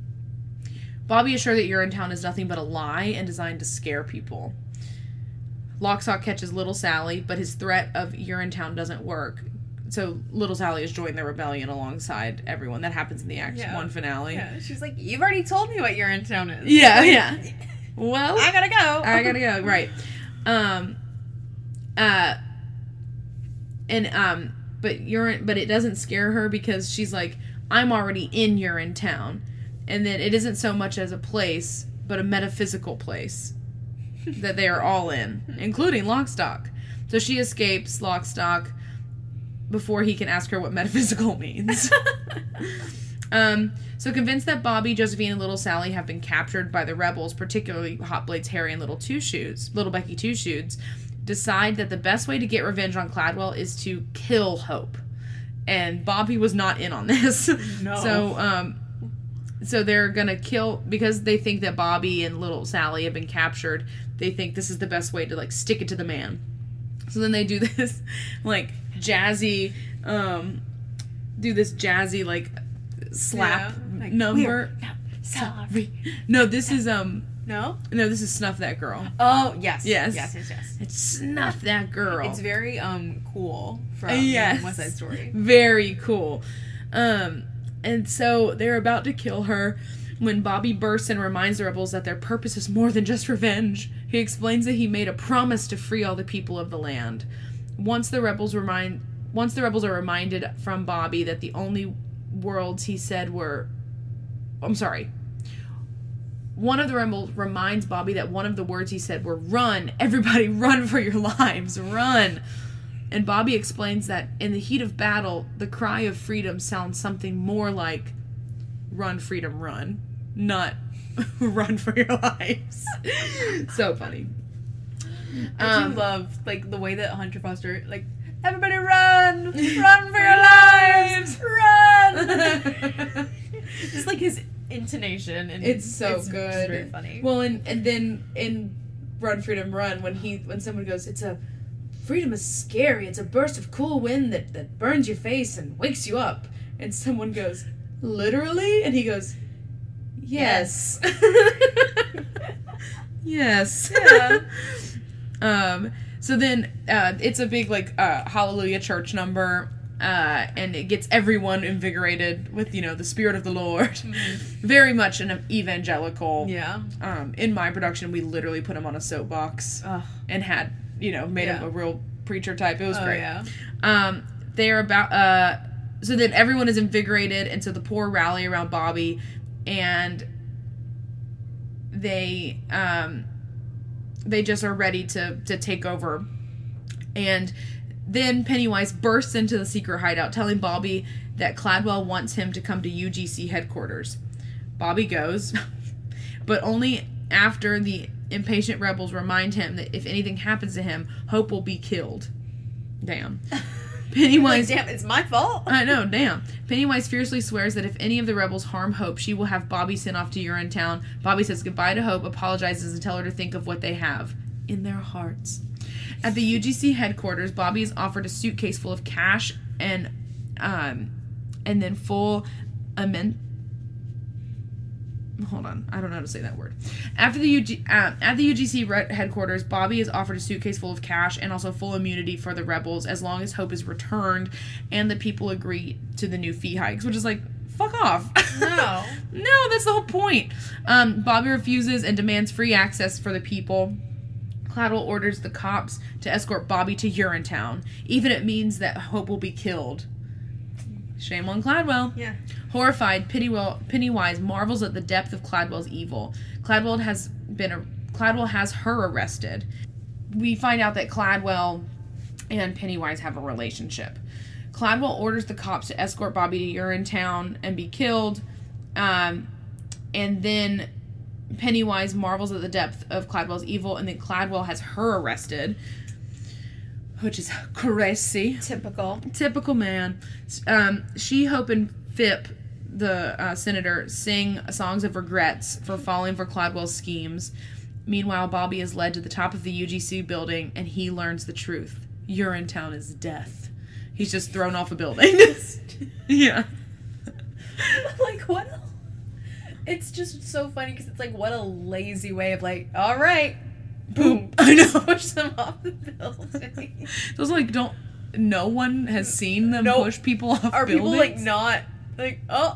Bobby is sure that Urinetown is nothing but a lie and designed to scare people. Lockstock catches Little Sally, but his threat of Urinetown doesn't work. So Little Sally has joined the rebellion alongside everyone. That happens in the Act Yeah. one finale. Yeah, she's like, you've already told me what Urinetown is. Yeah, Like, yeah. Well, I gotta go. I gotta go. Right. Um. Uh. And um. But urine. But it doesn't scare her because she's like, I'm already in Urinetown, and then it isn't so much as a place, but a metaphysical place that they are all in, including Lockstock. So she escapes Lockstock before he can ask her what metaphysical means. um, so convinced that Bobby, Josephine, and Little Sally have been captured by the rebels, particularly Hot Blades Harry and Little Two Shoes, Little Becky Two Shoes, decide that the best way to get revenge on Cladwell is to kill Hope. And Bobby was not in on this. No. So, um, so they're gonna kill, because they think that Bobby and Little Sally have been captured. They think this is the best way to, like, stick it to the man. So then they do this, like, jazzy, um, do this jazzy, like, slap Yeah, like, number. No, sorry. No, this is, um, No? no, this is Snuff That Girl. Oh, yes. Yes. Yes, yes, yes. It's Snuff That Girl. It's very, um, cool from Uh, yes. West Side Story. Very cool. Um, and so they're about to kill her when Bobby bursts and reminds the rebels that their purpose is more than just revenge. He explains that he made a promise to free all the people of the land. Once the rebels remind, once the rebels are reminded from Bobby that the only words he said were, I'm sorry. One of the rebels reminds Bobby that one of the words he said were, run, everybody run for your lives, run. And Bobby explains that in the heat of battle, the cry of freedom sounds something more like, run, freedom, run, not run for your lives. So funny. I Um, do love, like, the way that Hunter Foster, like, everybody run! Run for your lives! Run! Just, like, his intonation. And It's so it's good. Just very funny. Well, and, and then in Run, Freedom, Run, when he when someone goes, it's a, freedom is scary, it's a burst of cool wind that, that burns your face and wakes you up. And someone goes, literally? And he goes, yes. Yes. Yeah. um, so then uh, it's a big, like, uh, Hallelujah church number. Uh, and it gets everyone invigorated with, you know, the Spirit of the Lord. Mm-hmm. Very much an evangelical. Yeah. Um, in my production, we literally put him on a soapbox Ugh. and had, you know, made Yeah. him a real preacher type. It was Oh, great. yeah. Um, they're about, uh, so then everyone is invigorated, and so the poor rally around Bobby, and they, um, they just are ready to, to take over. And then Pennywise bursts into the secret hideout, telling Bobby that Cladwell wants him to come to U G C headquarters. Bobby goes, but only after the impatient rebels remind him that if anything happens to him, Hope will be killed. Damn. Pennywise... Like, damn, it's my fault. I know, damn. Pennywise fiercely swears that if any of the rebels harm Hope, she will have Bobby sent off to Urinetown. Bobby says goodbye to Hope, apologizes, and tell her to think of what they have in their hearts. At the U G C headquarters, Bobby is offered a suitcase full of cash and um, and then full amen. Hold on, I don't know how to say that word. After the U G uh, at the U G C re- headquarters, Bobby is offered a suitcase full of cash and also full immunity for the rebels as long as Hope is returned and the people agree to the new fee hikes, which is like, fuck off. No. No, that's the whole point. Um, Bobby refuses and demands free access for the people. Cladwell orders the cops to escort Bobby to Urinetown, even if it means that Hope will be killed. Shame on Cladwell. Yeah. Horrified, Pennywell, Pennywise marvels at the depth of Cladwell's evil. Cladwell has been a, Cladwell has her arrested. We find out that Cladwell and Pennywise have a relationship. Cladwell orders the cops to escort Bobby to Urinetown and be killed. Um, and then Pennywise marvels at the depth of Cladwell's evil, and then Cladwell has her arrested, which is crazy. Typical. Typical man. Um, she, Hope, and Phipp, the uh, senator, sing songs of regrets for falling for Cladwell's schemes. Meanwhile, Bobby is led to the top of the U G C building, and he learns the truth. Urinetown is death. He's just thrown off a building. Yeah. Like, what a... It's just so funny because it's like, what a lazy way of like, all right, boom. I I know. Push them off the building. Those like don't. No one has seen them Nope. push people off. Are buildings? people like not like oh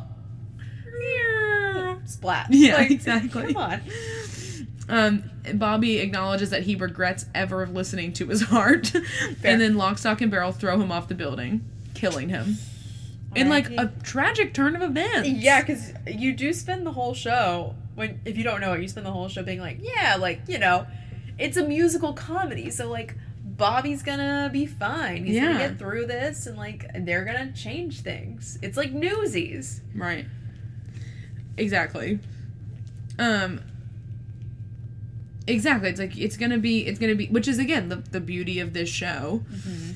splat? Yeah, Like, exactly. Come on. Um, Bobby acknowledges that he regrets ever listening to his heart, Fair. and then Lock, Stock, and Barrel throw him off the building, killing him. In like a tragic turn of events. Yeah, because you do spend the whole show when if you don't know it, you spend the whole show being like, yeah, like you know, it's a musical comedy, so like Bobby's gonna be fine. He's Yeah. gonna get through this, and like they're gonna change things. It's like Newsies. Right. Exactly. Um. Exactly. It's like it's gonna be. It's gonna be. Which is again the the beauty of this show. Mm-hmm.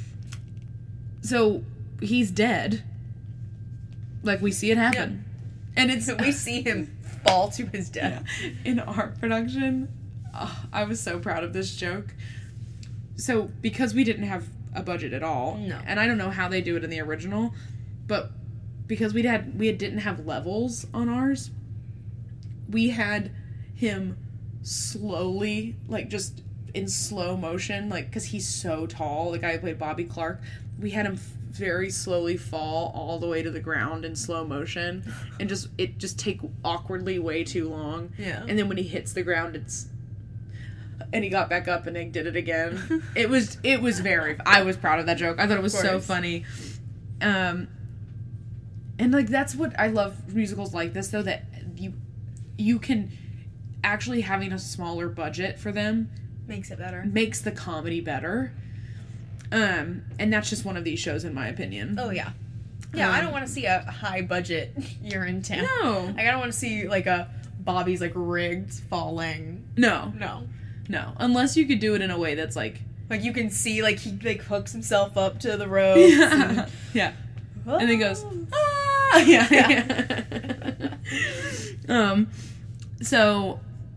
So he's dead. Like we see it happen, and it's So we see him fall to his death. Yeah. In our production. Oh, I was so proud of this joke. So because we didn't have a budget at all, No. and I don't know how they do it in the original, but because we had we didn't have levels on ours, we had him slowly, like just in slow motion, like because he's so tall. The guy who played Bobby Clark, we had him very slowly fall all the way to the ground in slow motion, and just it just take awkwardly way too long. Yeah. And then when he hits the ground, it's and he got back up and he did it again. It was it was very. I was proud of that joke. I thought it was so course. funny. Um, and like that's what I love musicals like this though, that you you can actually having a smaller budget for them Makes it better. makes the comedy better. Um, and that's just one of these shows in my opinion. Oh yeah. Yeah, Um, I don't want to see a high budget year in town. No, Like I don't want to see like a Bobby's like rigged falling. no, No. no. Unless you could do it in a way that's like Like you can see like he like hooks himself up to the ropes. yeah, yeah. And, And then goes, ah, yeah, Yeah. yeah. um, so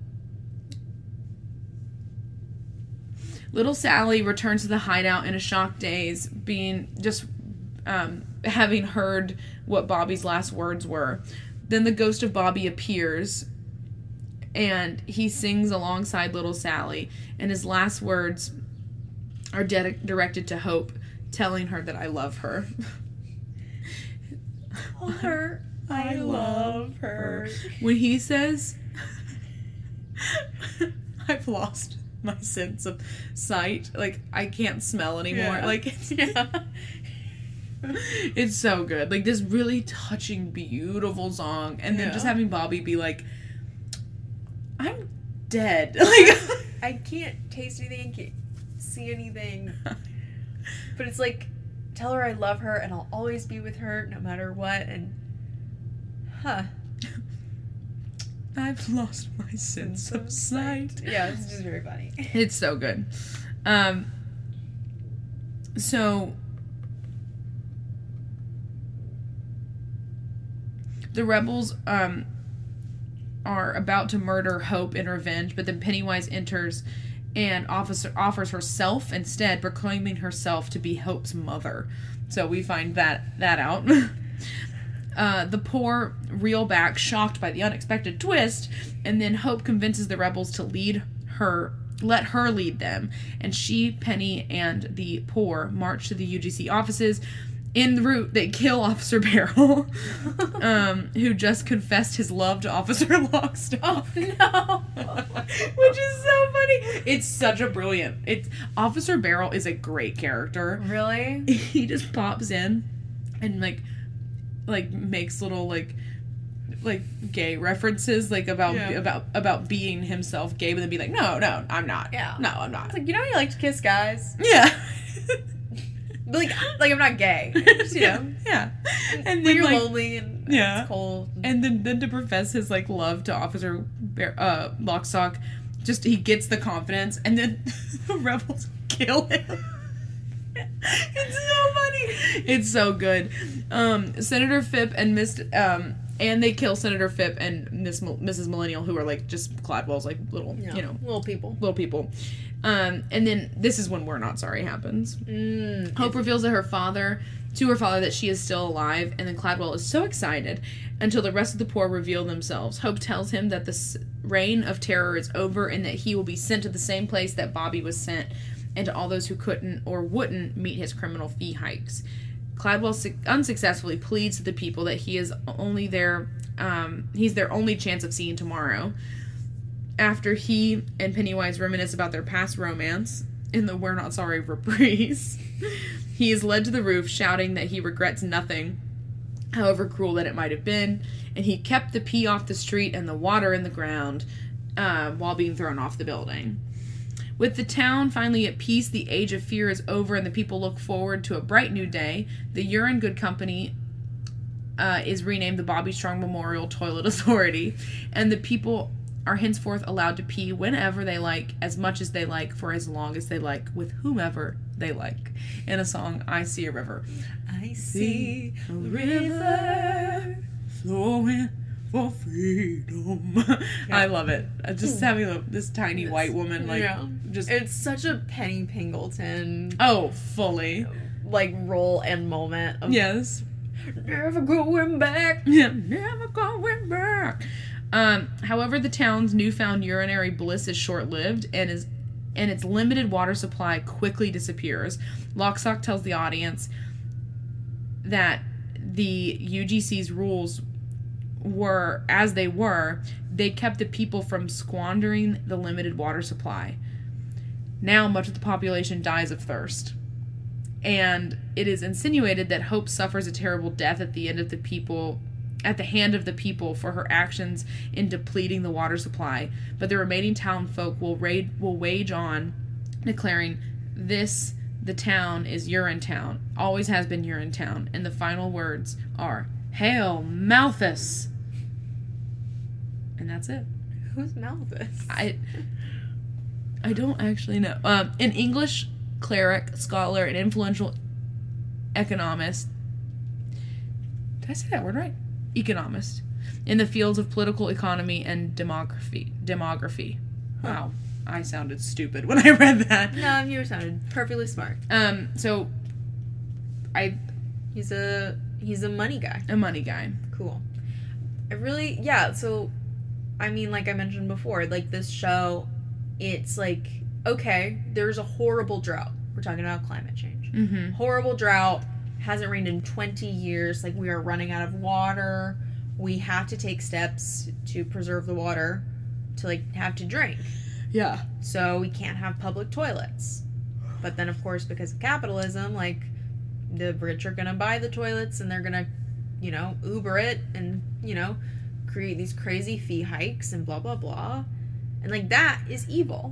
little Sally returns to the hideout in a shocked daze, being just um, having heard what Bobby's last words were. Then the ghost of Bobby appears, and he sings alongside little Sally, and his last words are de- directed to Hope, telling her that I love her. her. I love her. When he says, I've lost my sense of sight, like I can't smell anymore. Yeah. Like it's, Yeah. it's so good. Like this really touching, beautiful song, and then Yeah. just having Bobby be like, I'm dead. Like I can't taste anything, can't see anything. But it's like, tell her I love her and I'll always be with her no matter what. And, huh. I've lost my sense of sight. Yeah, it's just very funny. It's so good. Um, so the rebels um, are about to murder Hope in revenge, but then Pennywise enters and officer offers herself instead, proclaiming herself to be Hope's mother. So we find that that out. Uh, the poor reel back, shocked by the unexpected twist, and then Hope convinces the rebels to lead her, let her lead them, and she, Penny, and the poor march to the U G C offices. En route, they kill Officer Barrel, um, who just confessed his love to Officer Lockstock. Oh, no. Which is so funny. It's such a brilliant. It's Officer Barrel is a great character. Really? He just pops in and like like makes little like like gay references like about Yeah. about about being himself gay, but then be like, no, no, I'm not. Yeah. No, I'm not. It's like, you know you like to kiss guys? Yeah. But like, like I'm not gay. Just, you yeah. know. Yeah. And When then you're like lonely and Yeah. it's cold. and then then to profess his like love to Officer Bear, uh Lockstock, just he gets the confidence, and then the rebels kill him. It's so funny. It's so good. Um, Senator Phipp and Miss um, and they kill Senator Phipp and Miss Missus Millennial, who are like just Cladwell's like little, Yeah, you know, little people. little people. Um, and then this is when We're Not Sorry happens. Mm. Hope reveals that her father to her father that she is still alive, and then Cladwell is so excited until the rest of the poor reveal themselves. Hope tells him that the reign of terror is over and that he will be sent to the same place that Bobby was sent, and to all those who couldn't or wouldn't meet his criminal fee hikes. Cladwell su- unsuccessfully pleads to the people that he is only their, um, he's their only chance of seeing tomorrow. After he and Pennywise reminisce about their past romance in the We're Not Sorry reprise, he is led to the roof, shouting that he regrets nothing, however cruel that it might have been, and he kept the pee off the street and the water in the ground uh, while being thrown off the building. With the town finally at peace, the age of fear is over, and the people look forward to a bright new day. The Urine Good Company uh, is renamed the Bobby Strong Memorial Toilet Authority, and the people are henceforth allowed to pee whenever they like, as much as they like, for as long as they like, with whomever they like. In a song, I See a River. I see a river flowing for freedom. Yeah. I love it. Just having a, this tiny it's, white woman, like, yeah. just... It's such a Penny Pingleton... Oh, fully. Like, role and moment. Of, yes. Never going back. Yeah, never going back. Um, however, the town's newfound urinary bliss is short-lived, and is and its limited water supply quickly disappears. Locksock tells the audience that the U G C's rules were, as they were, they kept the people from squandering the limited water supply. Now, much of the population dies of thirst. And it is insinuated that Hope suffers a terrible death at the end of the people... at the hand of the people for her actions in depleting the water supply, but the remaining town folk will raid will wage on, declaring, "This, the town, is Urine Town, always has been Urine Town," and the final words are, "Hail Malthus!" And that's it. Who's Malthus? I I don't actually know. Um, an English cleric, scholar, and influential economist. Did I say that word right? Economist in the fields of political economy and demography. Demography. Wow, I sounded stupid when I read that. No, you sounded perfectly smart. Um, so I. He's a he's a money guy. A money guy. Cool. I really yeah. So, I mean, like I mentioned before, like this show, it's like okay, there's a horrible drought. We're talking about climate change. Mm-hmm. Horrible drought. Hasn't rained in twenty years. Like, we are running out of water. We have to take steps to preserve the water to, like, have to drink. Yeah. So we can't have public toilets. But then, of course, because of capitalism, like, the rich are going to buy the toilets and they're going to, you know, Uber it and, you know, create these crazy fee hikes and blah, blah, blah. And, like, that is evil.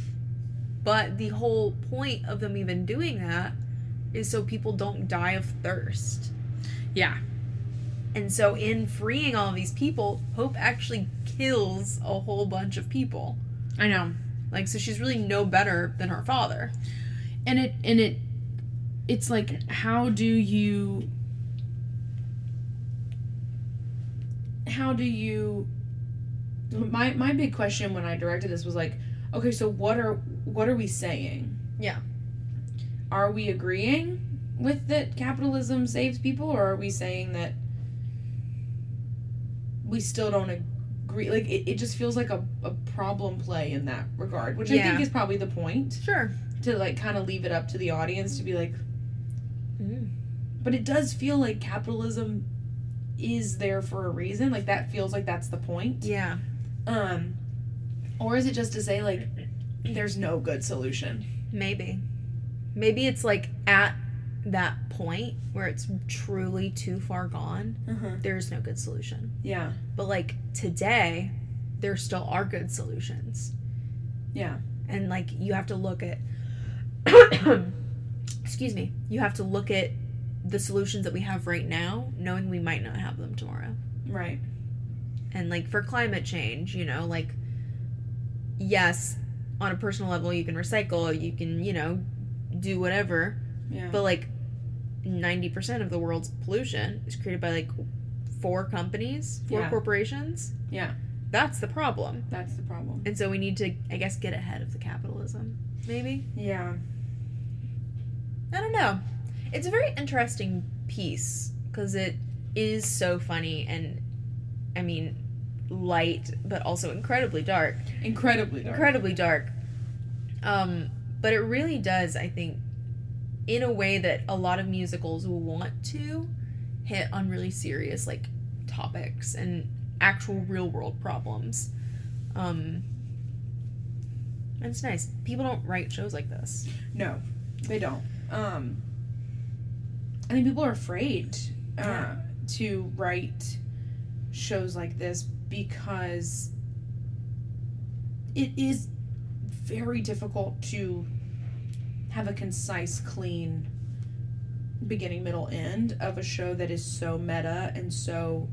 But the whole point of them even doing that is so people don't die of thirst. Yeah. And so in freeing all of these people, Hope actually kills a whole bunch of people. I know. Like, so she's really no better than her father. And it, and it, it's like, how do you, how do you, my, my big question when I directed this was like, okay, so what are, what are we saying? Yeah. Are we agreeing with that capitalism saves people, or are we saying that we still don't agree? Like, it, it just feels like a, a problem play in that regard, which yeah. I think is probably the point. Sure. To, like, kind of leave it up to the audience to be like... Mm. But it does feel like capitalism is there for a reason. Like, that feels like that's the point. Yeah. Um, or is it just to say, like, there's no good solution? Maybe. Maybe it's, like, at that point where it's truly too far gone, uh-huh. there's no good solution. Yeah. But, like, today, there still are good solutions. Yeah. And, like, you have to look at... excuse me. You have to look at the solutions that we have right now, knowing we might not have them tomorrow. Right. And, like, for climate change, you know, like, yes, on a personal level, you can recycle, you can, you know, do whatever. Yeah. But, like, ninety percent of the world's pollution is created by, like, four companies, four yeah. corporations. Yeah. That's the problem. That's the problem. And so we need to, I guess, get ahead of the capitalism. Maybe? Yeah. I don't know. It's a very interesting piece because it is so funny and, I mean, light, but also incredibly dark. Incredibly dark. Incredibly dark. Um, but it really does, I think, in a way that a lot of musicals will want to, hit on really serious, like, topics and actual real-world problems. Um, and it's nice. People don't write shows like this. No, they don't. Um, I think people are afraid uh, Yeah. to write shows like this because it is very difficult to have a concise, clean beginning, middle, end of a show that is so meta and so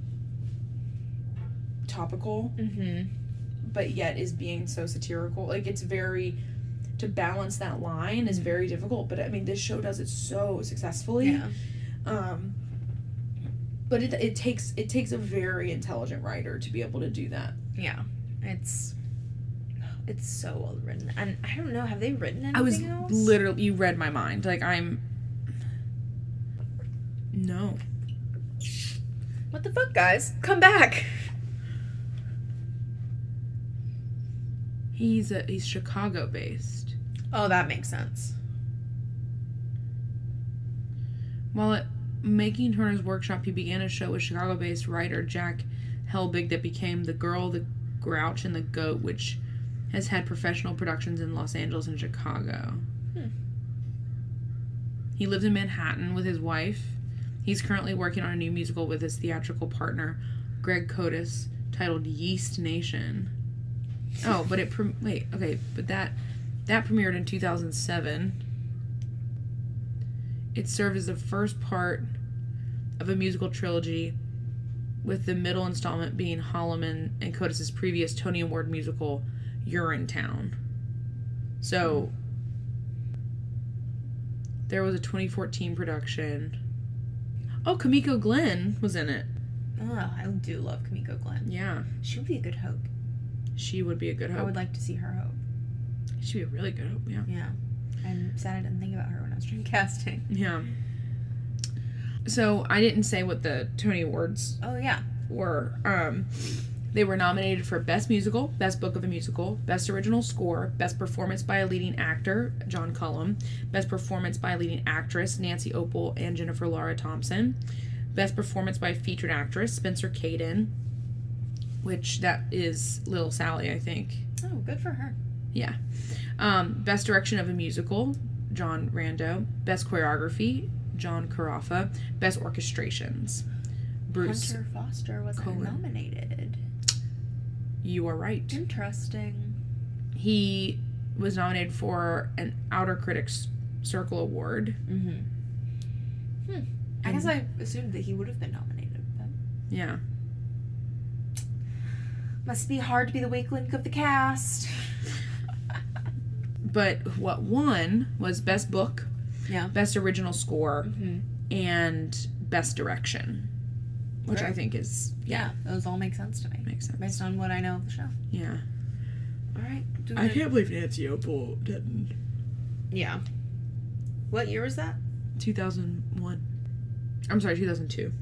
topical, Mm-hmm. but yet is being so satirical. Like, it's very, to balance that line is very difficult, but I mean, this show does it so successfully. Yeah. Um, but it it takes it takes a very intelligent writer to be able to do that. Yeah. It's it's so well written. And I don't know, have they written anything I was else? literally, you read my mind. Like, I'm, no. What the fuck, guys? Come back. He's a, he's Chicago based. Oh, that makes sense. While at Making Turner's Workshop, he began a show with Chicago-based writer Jack Helbig that became The Girl, the Grouch, and the Goat, which has had professional productions in Los Angeles and Chicago. Hmm. He lives in Manhattan with his wife. He's currently working on a new musical with his theatrical partner, Greg Cotis, titled Yeast Nation. Oh, but it... Pre- wait, okay, but that that premiered in two thousand seven. It served as the first part of a musical trilogy, with the middle installment being Holloman and Cotis' previous Tony Award musical, Urinetown. So, there was a twenty fourteen production. Oh, Kamiko Glenn was in it. Oh, I do love Kamiko Glenn. Yeah, She would be a good Hope. she would be a good I Hope. would like to see her Hope. She'd be a really good Hope, yeah. Yeah. I'm sad I didn't think about her when I was doing casting. Yeah. So, I didn't say what the Tony Awards Oh, yeah. were. Um, they were nominated for Best Musical, Best Book of a Musical, Best Original Score, Best Performance by a Leading Actor, John Cullum, Best Performance by a Leading Actress, Nancy Opel and Jennifer Laura Thompson, Best Performance by a Featured Actress, Spencer Caden, which that is Little Sally, I think. Oh, good for her. Yeah. Um, Best Direction of a Musical, John Rando. Best Choreography, John Carafa. Best Orchestrations, Bruce. Hunter Foster wasn't Cohen. nominated. You are right. Interesting. He was nominated for an Outer Critics Circle Award. Mm-hmm. Hmm. I guess I assumed that he would have been nominated, but Yeah. must be hard to be the weak link of the cast. But what won was Best Book, Yeah. Best Original Score, Mm-hmm. and Best Direction. Which I Great. think is, Yeah, those all make sense to me. makes sense. Based on what I know of the show. Yeah. All right. Do I we- can't believe Nancy Opel didn't. Yeah. What year was that? two thousand one. I'm sorry, two thousand two.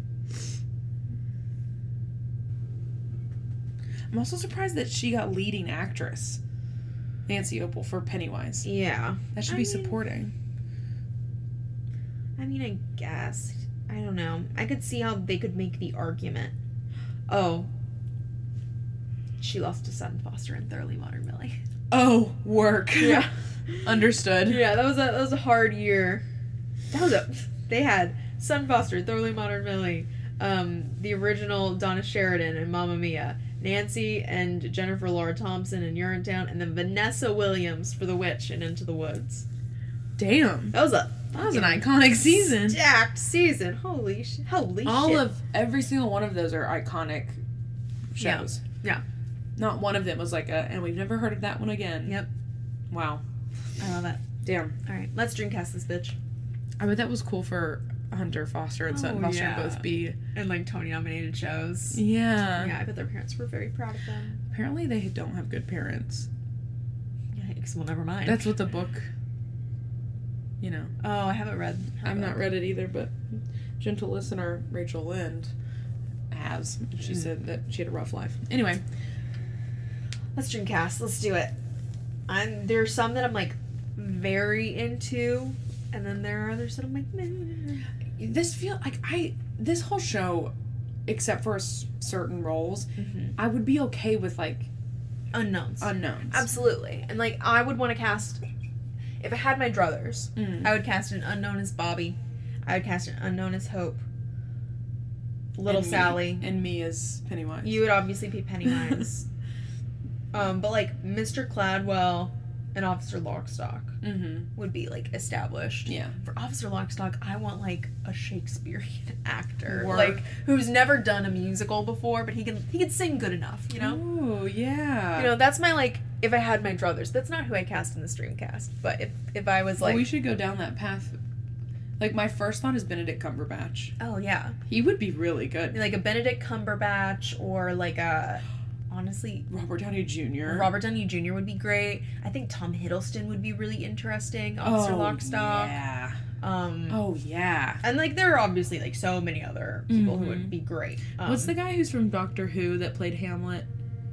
I'm also surprised that she got leading actress. Nancy Opel for Pennywise. Yeah. That should I be mean- supporting. I mean, I guess. I don't know. I could see how they could make the argument. Oh. She lost to Sutton Foster and Thoroughly Modern Millie. Oh, work. Yeah. Understood. Yeah, that was a that was a hard year. That was a they had Sutton Foster, Thoroughly Modern Millie, um, the original Donna Sheridan and Mamma Mia, Nancy and Jennifer Laura Thompson in Urinetown, and then Vanessa Williams for The Witch and Into the Woods. Damn. That was a That was an fucking iconic season. stacked season. Holy sh- holy All shit! of every single one of those are iconic shows. Yeah. Not one of them was like a, and we've never heard of that one again. Yep, Wow. I love it. Damn. All right, let's dreamcast this bitch. I bet that was cool for Hunter Foster and Sutton Oh, Foster yeah. to both be. And like Tony nominated shows. Yeah. Yeah, I bet their parents were very proud of them. Apparently they don't have good parents. Yikes! Well, never mind. That's what the book. you know. Oh, I haven't read her I've book. not read it either, but gentle listener Rachel Lind has. She Mm. said that she had a rough life. Anyway. Let's Dreamcast. Let's do it. I'm there's some that I'm like very into, and then there are others that I'm like, meh. This feel like I this whole show, except for s- certain roles, Mm-hmm. I would be okay with like Unknowns. unknowns. Absolutely. And like I would want to cast if I had my druthers, Mm. I would cast an unknown as Bobby. I would cast an unknown as Hope. Little And me- Sally. and me as Pennywise. You would obviously be Pennywise. um, but like Mister Cladwell and Officer Lockstock Mm-hmm. would be like established. Yeah. For Officer Lockstock, I want like a Shakespearean actor, Work. like who's never done a musical before, but he can he can sing good enough, you know. Oh yeah. You know, that's my like. If I had my druthers, that's not who I cast in the Streamcast. But if if I was Well, like, we should go down that path. Like my first thought is Benedict Cumberbatch. oh yeah, He would be really good. like a Benedict Cumberbatch or like a, honestly, Robert Downey Junior Robert Downey Junior would be great. I think Tom Hiddleston would be really interesting. Officer Oh Lockstock. yeah. Um, Oh yeah. and like there are obviously like so many other people who Mhm. would be great. Um, What's the guy who's from Doctor Who that played Hamlet?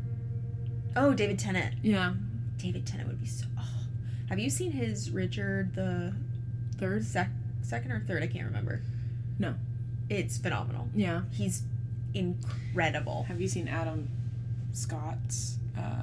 Oh, David Tennant. Yeah. David Tennant would be so. Oh. Have you seen his Richard the Third? sec- second or third? I can't remember. No. It's phenomenal. Yeah. He's incredible. Have you seen Adam Scott's uh,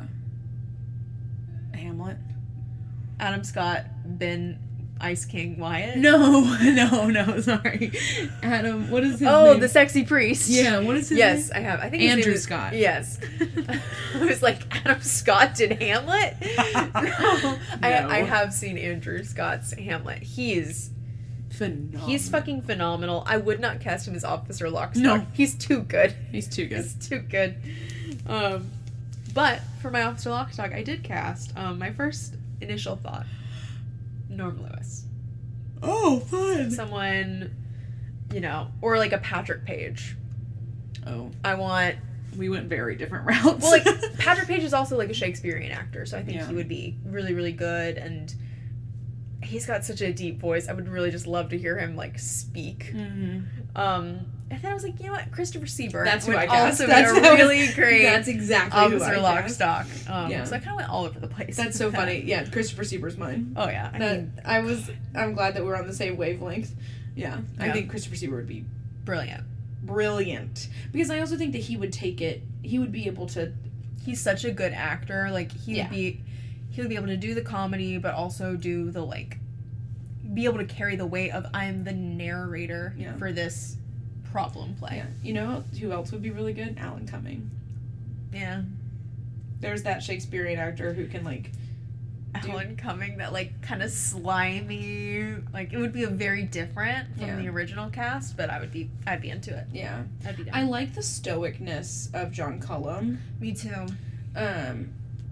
Hamlet? Adam Scott, Ben Ice King Wyatt. No, no, no. Sorry, Adam. What is his Oh, name? the sexy priest. Yeah. What is his Yes, name? I have. I think his Andrew name is- Scott. Yes. I was like, Adam Scott did Hamlet? No. I, No. I have seen Andrew Scott's Hamlet. He is Phenomenal. he's fucking phenomenal. I would not cast him as Officer Lockstock. No. He's too good. He's too good. He's too good. Um, but for my Officer Lockstock, I did cast. Um, my first initial thought, Norm Lewis. Oh, fun. Someone, you know, or like a Patrick Page. Oh, I want. we went very different routes. Well, like Patrick Page is also like a Shakespearean actor, so I think Yeah. he would be really, really good, and he's got such a deep voice. I would really just love to hear him like speak. hmm Um, and then I was like, you know what, Christopher Seabird. That's who would I cast. Also That's be a how- really great. That's exactly Officer who I cast. Lockstock. Um, Yeah. So I kind of went all over the place. That's so with that. funny. Yeah, Christopher Seabird's mine. Oh yeah, I That, mean, I was. I'm glad that we're on the same wavelength. Yeah, I Yeah. think Christopher Seabird would be brilliant. brilliant because I also think that he would take it. He would be able to. He's such a good actor. Like he Yeah. would be, he would be able to do the comedy, but also do the like, be able to carry the weight of I'm the narrator Yeah. for this problem play. Yeah, you know who else would be really good? Alan Cumming. Yeah. There's that Shakespearean actor who can like. Do- Alan Cumming, that like kind of slimy, like it would be a very different from Yeah. the original cast, but I would be, I'd be into it. Yeah, I'd be down. I like the stoicness of John Cullum. Me too. Um.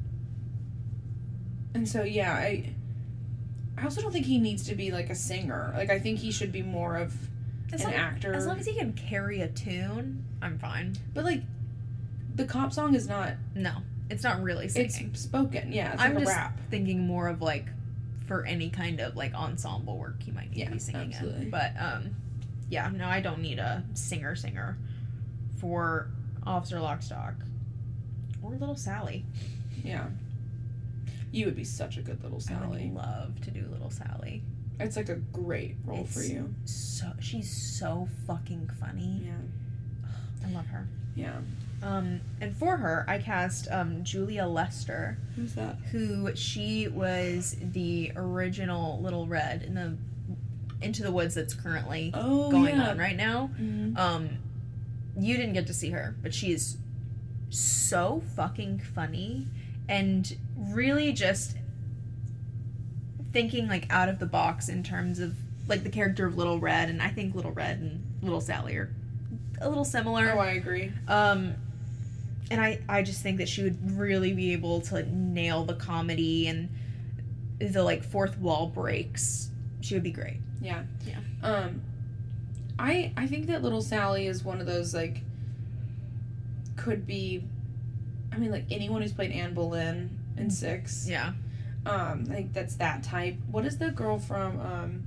And so yeah, I. I also don't think he needs to be like a singer. Like I think he should be more of As an long, actor. as long as he can carry a tune, I'm fine. But like, the cop song is not. No, it's not really singing. It's spoken. Yeah, it's I'm like a just rap. thinking more of like for any kind of like ensemble work he might need Yeah, to be singing absolutely. in. But um yeah, no, I don't need a singer singer for Officer Lockstock or Little Sally. Yeah. You would be such a good little I Sally. would love to do Little Sally. It's like a great role It's- for you. So she's so fucking funny. Yeah. I love her. Yeah. Um and for her I cast um Julia Lester, Who's that? who she was the original Little Red in the Into the Woods that's currently Oh, going yeah. on right now. Mhm. Um, you didn't get to see her, but she is so fucking funny and really just thinking like out of the box in terms of like the character of Little Red, and I think Little Red and Little Sally are a little similar. Oh, I agree. Um, and I, I just think that she would really be able to nail the comedy and the like fourth wall breaks. She would be great. Yeah. Yeah. Um, I I think that little Sally is one of those like could be, I mean like anyone who's played Anne Boleyn in Six. Yeah. Um, I think that's that type. What is the girl from um,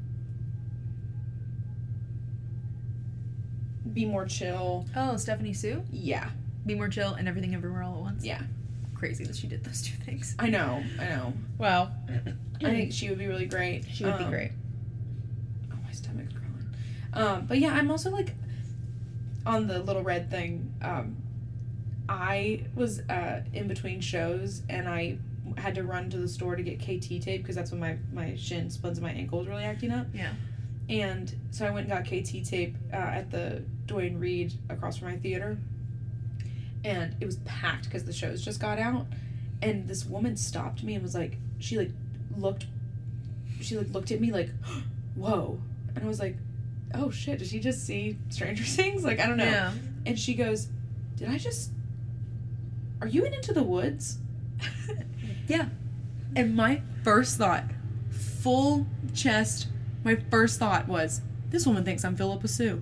Be More Chill? Oh, Stephanie Sue? Yeah. Be More Chill and Everything Everywhere All at Once? Yeah. Crazy that she did those two things. I know. I know. Wow. I think she would be really great. She would um, be great. Oh, my stomach's growling. Um, but yeah, I'm also like on the Little Red thing. Um, I was uh, in between shows and I had to run to the store to get K T tape because that's when my, my shin splints in my ankle was really acting up. Yeah. And so I went and got K T tape uh, at the Duane Reade across from my theater. And it was packed because the shows just got out. And this woman stopped me and was like, she like looked, she like looked at me like, whoa. And I was like, oh shit, did she just see Stranger Things? Like, I don't know. Yeah. And she goes, did I just, are you in Into the Woods? Yeah. And my first thought, full chest, my first thought was, this woman thinks I'm Philippa Sue.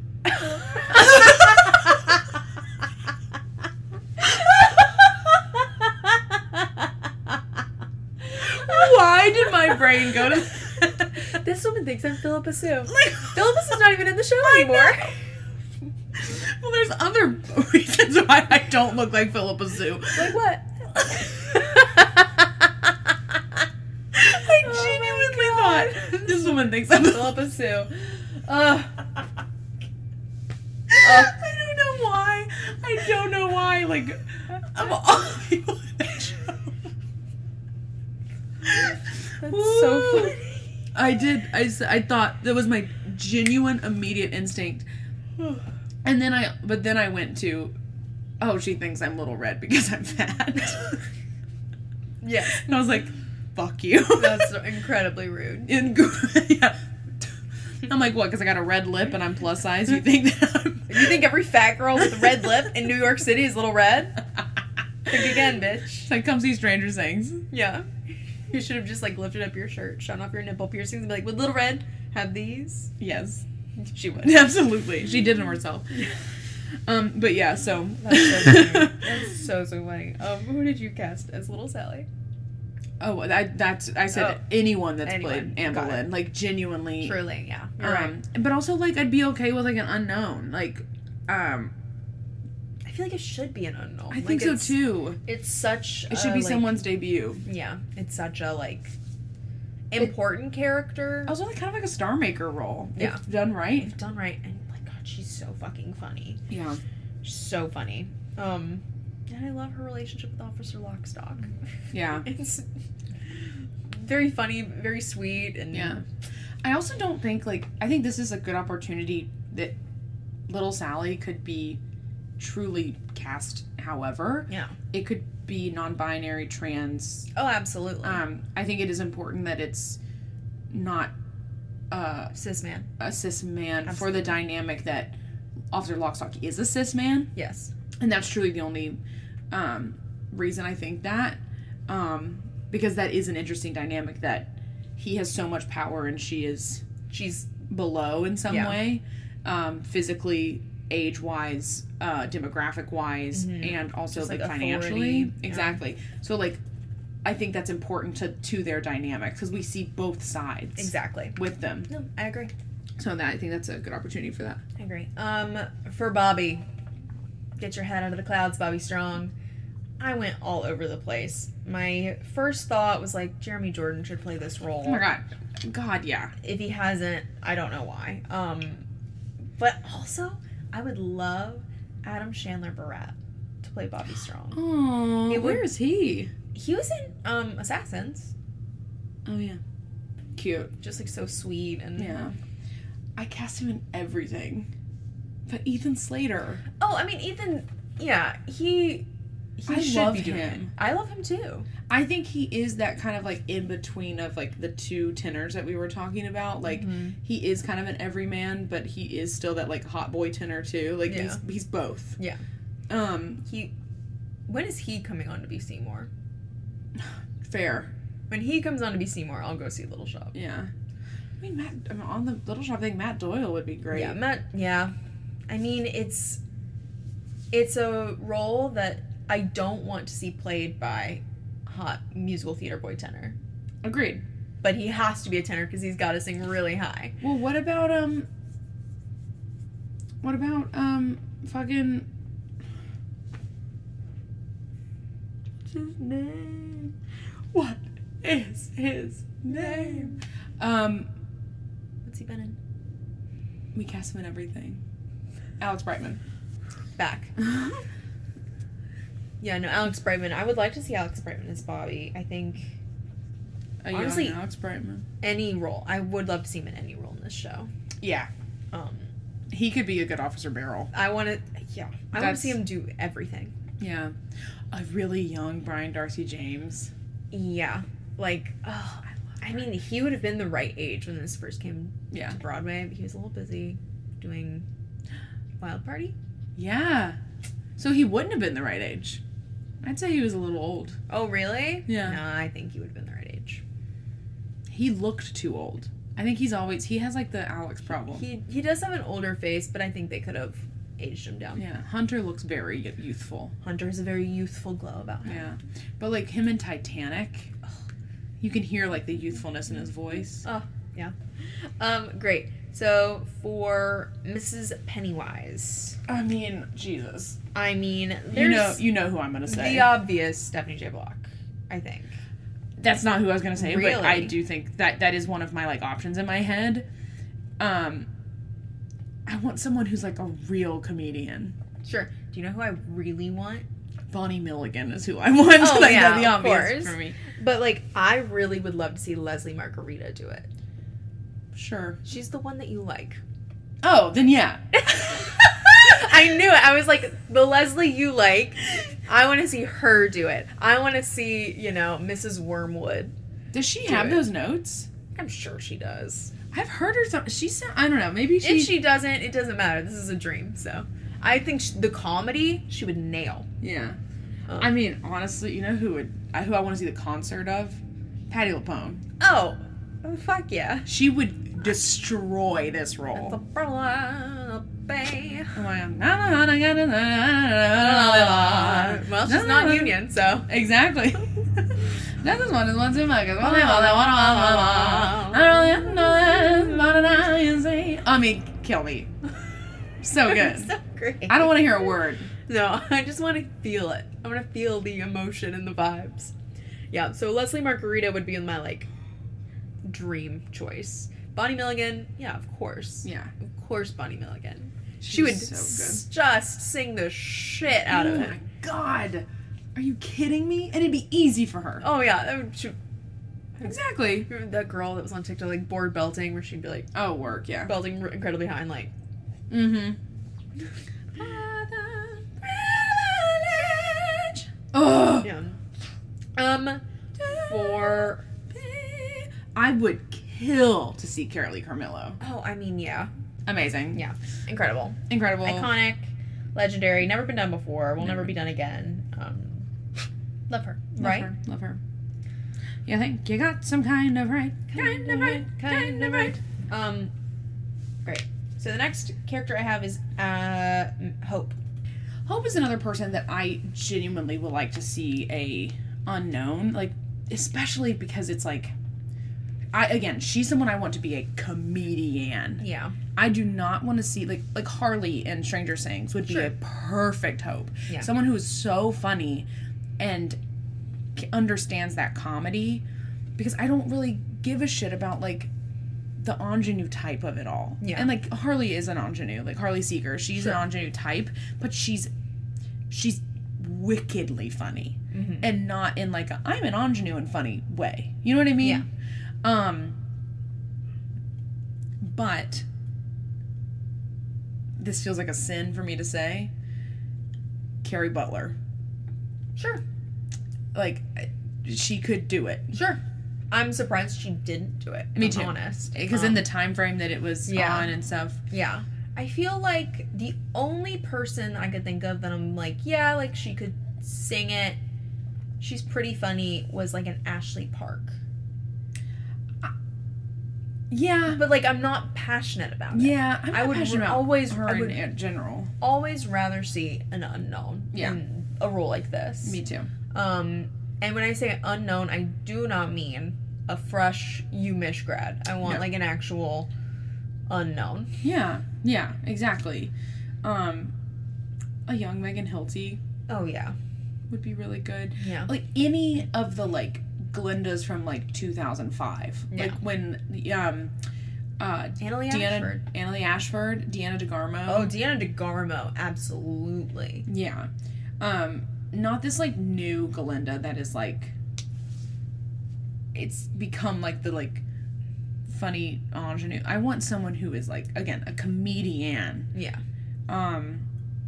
Why did my brain go to This woman thinks I'm Philippa Sue. like, Philippa Sue's not even in the show anymore. Well, there's other reasons why I don't look like Philippa Sue. Like what? I genuinely thought this woman thinks I'm Philippa Sue. Uh, I don't know why. I don't know why. Like, of all the people in that show. That's so funny. I did. I, s- I thought that was my genuine, immediate instinct. And then I, but then I went to, oh, she thinks I'm Little Red because I'm fat. Yeah. And I was like, fuck you. That's incredibly rude. In, yeah. I'm like, what, because I got a red lip and I'm plus size? You think that I'm... You think every fat girl with a red lip in New York City is Little Red? Think again, bitch. Like, come see Stranger Things. Yeah. You should have just, like, lifted up your shirt, shown off your nipple piercings, and be like, would Little Red have these? Yes. She would. Absolutely. She did them herself. Um, but yeah, so... That's so funny. That's so, so funny. Um, who did you cast as Little Sally? Oh, I, that's... I said Oh. anyone that's Anyone. played Anne Got Boleyn. Like, genuinely... Truly, yeah. You're Um, right. but also, like, I'd be okay with, like, an unknown. Like, um... I feel like it should be an unknown. I think like, so, it's, too. It's such It should a, be like- someone's debut. Yeah. It's such a, like, important character. Also, like, kind of like a Star Maker role. Yeah. If done right. If done right. And, like, God, she's so fucking funny. Yeah. She's so funny. Um, and I love her relationship with Officer Lockstock. Yeah. It's very funny, very sweet, and Yeah. I also don't think, like, I think this is a good opportunity that Little Sally could be truly cast however. Yeah. It could be non-binary, trans. Oh, absolutely. Um, I think it is important that it's not uh, Cis man. a cis man for Absolutely. the dynamic that Officer Lockstock is a cis man. Yes. And that's truly the only um, reason I think that. Um, because that is an interesting dynamic that he has so much power and she is She's below in some Yeah. way. Um, physically, age-wise, uh, demographic-wise, Mhm. and also Just, like, like, financially. authority. Yeah. Exactly. So, like, I think that's important to, to their dynamic because we see both sides exactly. with them. No, I agree. So that I think that's a good opportunity for that. I agree. Um, for Bobby, get your head out of the clouds, Bobby Strong. I went all over the place. My first thought was like Jeremy Jordan should play this role. Oh my god. God, yeah. If he hasn't, I don't know why. Um, but also, I would love Adam Chandler Barrett to play Bobby Strong. Oh, It would- where is he? He was in um Assassins, Oh, yeah. Cute. just like so sweet and Yeah. I cast him in everything. But Ethan Slater. Oh, I mean Ethan. Yeah, he. He I should love be doing him. it. I love him too. I think he is that kind of like in between of like the two tenors that we were talking about. Like Mhm. he is kind of an everyman, but he is still that like hot boy tenor too. Like Yeah. he's he's both. Yeah. Um, He. When is he coming on to be Seymour? fair. When he comes on to be Seymour, I'll go see Little Shop. Yeah. I mean, Matt. I mean, on the Little Shop thing, Matt Doyle would be great. Yeah, Matt. Yeah, I mean it's. It's a role that I don't want to see played by hot musical theater boy tenor. Agreed. But he has to be a tenor because he's got to sing really high. Well, what about, um... What about, um, fucking... What's his name? What is his name? Um... What's he been in? We cast him in everything. Alex Brightman. Back. Yeah, no, Alex Brightman. I would like to see Alex Brightman as Bobby. I think... A Honestly, young Alex Brightman. Any role. I would love to see him in any role in this show. Yeah. Um, He could be a good Officer Barrel. I want to... Yeah. I want That's- to see him do everything. Yeah. A really young Brian Darcy James. Yeah. Like, oh, I mean, he would have been the right age when this first came Yeah. to Broadway. But he was a little busy doing Wild Party. Yeah. So he wouldn't have been the right age. I'd say he was a little old. Oh, really? Yeah. No, I think he would have been the right age. He looked too old. I think he's always... He has, like, the Alex problem. He he does have an older face, but I think they could have aged him down. Yeah. Hunter looks very youthful. Hunter has a very youthful glow about him. Yeah. But, like, him in Titanic, you can hear, like, the youthfulness in his voice. Oh, yeah. Um, great. So, for Missus Pennywise, I mean, Jesus. I mean, there's You know, you know who I'm gonna say. the obvious Stephanie J. Block, I think. That's not who I was gonna say, Really? but I do think that that is one of my, like, options in my head. Um, I want someone who's, like, a real comedian. Sure. Do you know who I really want? Bonnie Milligan is who I want. Oh, like, yeah, the of obvious course. for me. But, like, I really would love to see Leslie Margarita do it. Sure. She's the one that you like. Oh, then yeah. I knew it. I was like, the Leslie you like, I want to see her do it. I want to see, you know, Missus Wormwood. Does she Do have it. those notes? I'm sure she does. I've heard her. Some, she sound. I don't know. Maybe she. If she doesn't, it doesn't matter. This is a dream. So, I think sh the comedy she would nail. Yeah. Um, I mean, honestly, you know who would? I, who I want to see the concert of? Patti LuPone. Oh, oh fuck yeah. She would destroy this The role. Bay. Oh my God. Well, she's not union, so. Exactly. That is one is one too much. I mean, kill me. So good. So great. I don't want to hear a word. No, I just want to feel it. I want to feel the emotion and the vibes. Yeah, so Leslie Margarita would be my, like, dream choice. Bonnie Milligan, yeah, of course. Yeah. Of course, Bonnie Milligan. She's she would so good. s- just sing the shit out oh of my it. God. Are you kidding me? And it'd be easy for her. Oh, yeah. That would, she, Exactly. remember that girl that was on TikTok, like, board belting, where she'd be, like, Oh, work, yeah. belting r- incredibly high and, like, Mm-hmm. Oh. yeah. Um, for... I would kill to see Carolee Carmillo. Oh, I mean, yeah. Amazing. Yeah. Incredible. Incredible. Iconic, legendary, never been done before, will never, Never. be done again. Um, love her, Love right? her. Love her. You think you got some kind of right. Kind of right, kind of right. Um, great. So the next character I have is uh Hope. Hope is another person that I genuinely would like to see a unknown, like, especially because it's like, I again, she's someone I want to be a comedian. Yeah. I do not want to see, like, like Harley in Stranger Things would be Sure. a perfect Hope. Yeah. Someone who is so funny and c- understands that comedy, because I don't really give a shit about, like, the ingenue type of it all. Yeah. And, like, Harley is an ingenue. Like, Harley Seeger, she's Sure. an ingenue type, but she's she's wickedly funny. Mm-hmm. And not in, like, a, I'm an ingenue and funny way. You know what I mean? Yeah. Um, but this feels like a sin for me to say. Carrie Butler. Sure. Like, she could do it. Sure. I'm surprised she didn't do it. Me I'm too. honest. Because Um, in the time frame that it was yeah. on and stuff. Yeah. I feel like the only person I could think of that I'm like, yeah, like she could sing it, she's pretty funny, was like an Ashley Park. Yeah. But like I'm not passionate about it. Yeah. I'm I not would passionate r- about always- her I would- in general. Always rather see an unknown Yeah. in a role like this. Me too. Um, and when I say unknown, I do not mean a fresh UMich grad. I want Yeah. like an actual unknown. Yeah, yeah, exactly. Um, a young Megan Hilty Oh yeah, would be really good. yeah. Like any of the like Glindas from like two thousand five, Yeah. like when um, uh, Annalie Deanna, Ashford. Annalie Ashford, Deanna DeGarmo. Oh, Deanna DeGarmo, absolutely. Yeah. Um, not this like new Glinda that is like it's become like the like funny ingenue. I want someone who is like again a comedian. Yeah. Um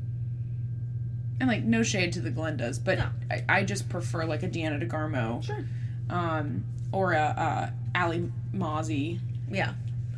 and like no shade to the Glindas, but No. I, I just prefer like a Deanna DeGarmo. Sure. Um or a uh Ali Mozzie. Yeah.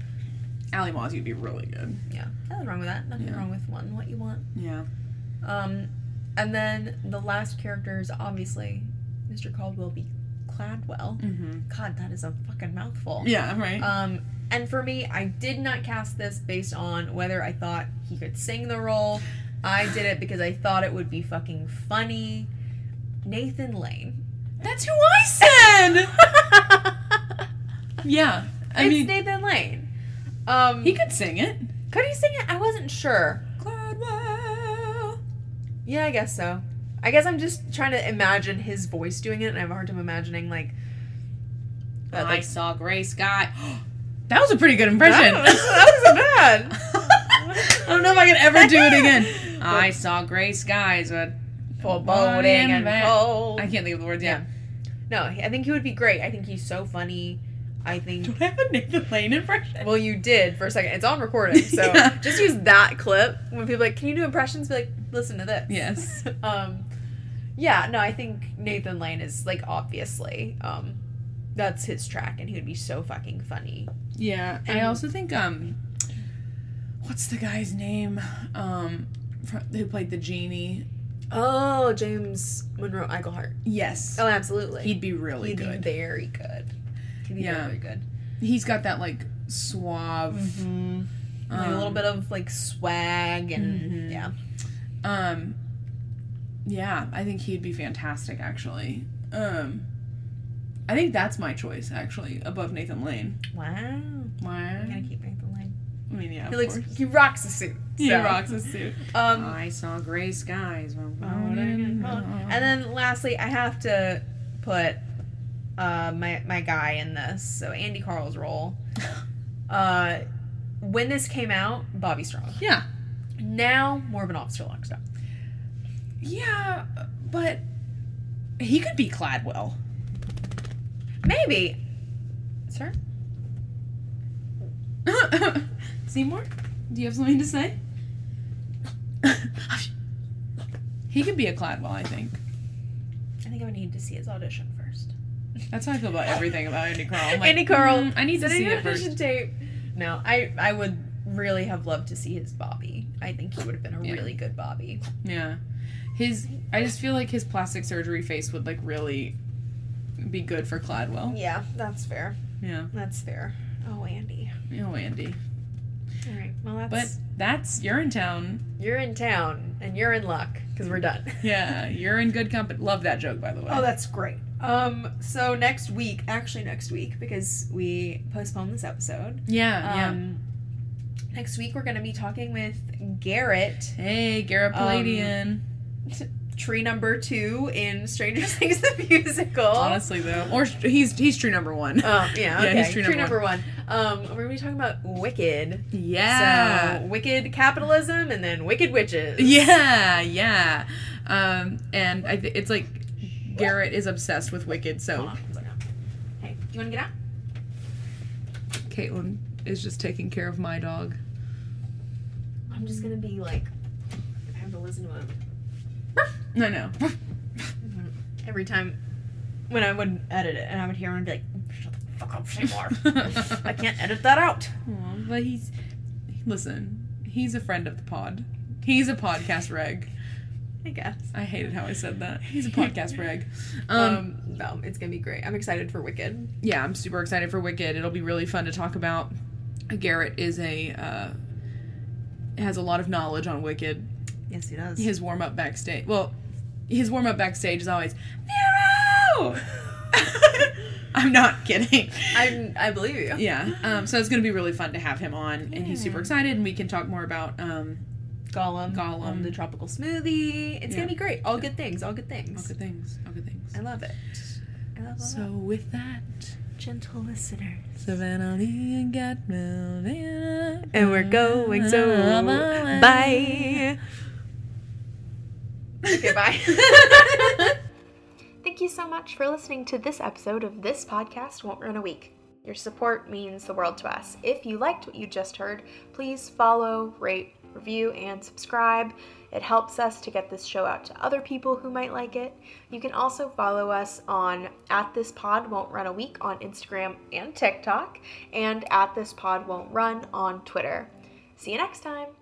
Ali Mozzie would be really good. Yeah. Nothing wrong with that. Nothing Yeah. wrong with one. What you want. Yeah. Um, and then the last character is obviously Mister Caldwell B. Cladwell. Mm-hmm. God, that is a fucking mouthful. Yeah, right. Um, and for me, I did not cast this based on whether I thought he could sing the role. I did it because I thought it would be fucking funny. Nathan Lane. That's who I said. Yeah. I it's mean, Nathan Lane. Um, he could sing it. could he sing it? I wasn't sure. Cladwell. Yeah, I guess so. I guess I'm just trying to imagine his voice doing it, and I have a hard time imagining like. uh, I like saw gray sky. That was a pretty good impression. That was, that wasn't bad. I don't know if I can ever do it again. I saw gray skies, but Foreboding and van- cold. I can't think of the words. Yeah. No, I think he would be great. I think he's so funny. I think. Do I have a Nathan Lane impression? Well, you did for a second. It's on recording, so Yeah. just use that clip when people are like, "Can you do impressions?" Be like, "Listen to this." Yes. um, yeah. No, I think Nathan Lane is like obviously, um, that's his track, and he would be so fucking funny. Yeah. I And- also think um, what's the guy's name? Um, fr- who played the genie? Oh, James Monroe Eichelhart. Yes. Oh, absolutely. He'd be really He'd good. be very good. He'd be Yeah. very, very good. He's got that like suave. Mm-hmm. Like a little um, bit of like swag and Mhm. yeah. Um, yeah, I think he'd be fantastic. Actually, um, I think that's my choice actually above Nathan Lane. Wow. Why? I'm gonna keep Nathan Lane. I mean, yeah, He of looks. course. He rocks the suit. He so. rocks a suit. Um. I saw gray skies. And then lastly, I have to put uh, my my guy in this. So Andy Carl's role. Uh, when this came out, Bobby Strong. Yeah, Now more of an Officer Lockstep. yeah, but he could be Cladwell. Maybe. Sir? Seymour, do you have something to say? He could be a Cladwell, I think. I think I would need to see his audition first. That's how I feel about everything about Andy Carl. I'm like, Andy Carl. mm, I need to Did see any it first. audition tape? No, I I would really have loved to see his Bobby. I think he would have been a Yeah. really good Bobby. Yeah. His I just feel like his plastic surgery face would like really be good for Cladwell. Yeah, that's fair. Yeah. That's fair. Oh, Andy. Oh, Andy. All right. Well, that's. But that's you're in town. You're in town, and you're in luck, because we're done. Yeah, you're in good company. Love that joke, by the way. Oh, that's great. Um, so next week, actually next week, because we postponed this episode. yeah, Um, next week we're going to be talking with Garrett, yeah. Hey, Garrett um, Palladian. tree number two in Stranger Things the musical. Honestly, though, or he's he's true number one. Um, yeah, Yeah, okay. he's tree tree number number one. Um, we're going to be talking about Wicked. yeah. So, Wicked capitalism and then Wicked witches. Yeah, yeah. Um, and I th- it's like Garrett is obsessed with Wicked, Hold so on, one second. Hey, do you want to get out? Caitlin is just taking care of my dog. I'm just going to be like, I have to listen to him. I know. Every time when I would edit it and I would hear him and be like, shut the fuck up, Seymour. I can't edit that out. Aw, but he's listen. He's a friend of the pod. He's a podcast reg. I guess. I hated how I said that. He's a podcast reg. Um, Um, no, it's gonna be great. I'm excited for Wicked. yeah, I'm super excited for Wicked. It'll be really fun to talk about. Garrett is a uh, has a lot of knowledge on Wicked. Yes, he does. His warm up backstage. Well, his warm up backstage is always Nero. I'm not kidding. I I believe you. Yeah. Um, so it's going to be really fun to have him on, and he's super excited, and we can talk more about um, Gollum, Gollum. Um, the tropical smoothie. It's Yeah. gonna be great. All Yeah. good things. All good things. all good things. All good things. I love it. I love, love, So love. with that, Gentle listeners. Savannah Lee and Gatmel, And we're going so bye. Okay, bye. Thank you so much for listening to this episode of This Podcast Won't Run a Week. Your support means the world to us. If you liked what you just heard, please follow, rate, review, and subscribe. It helps us to get this show out to other people who might like it. You can also follow us on at This Pod Won't Run a Week on Instagram and TikTok, and at This Pod Won't Run on Twitter. See you next time.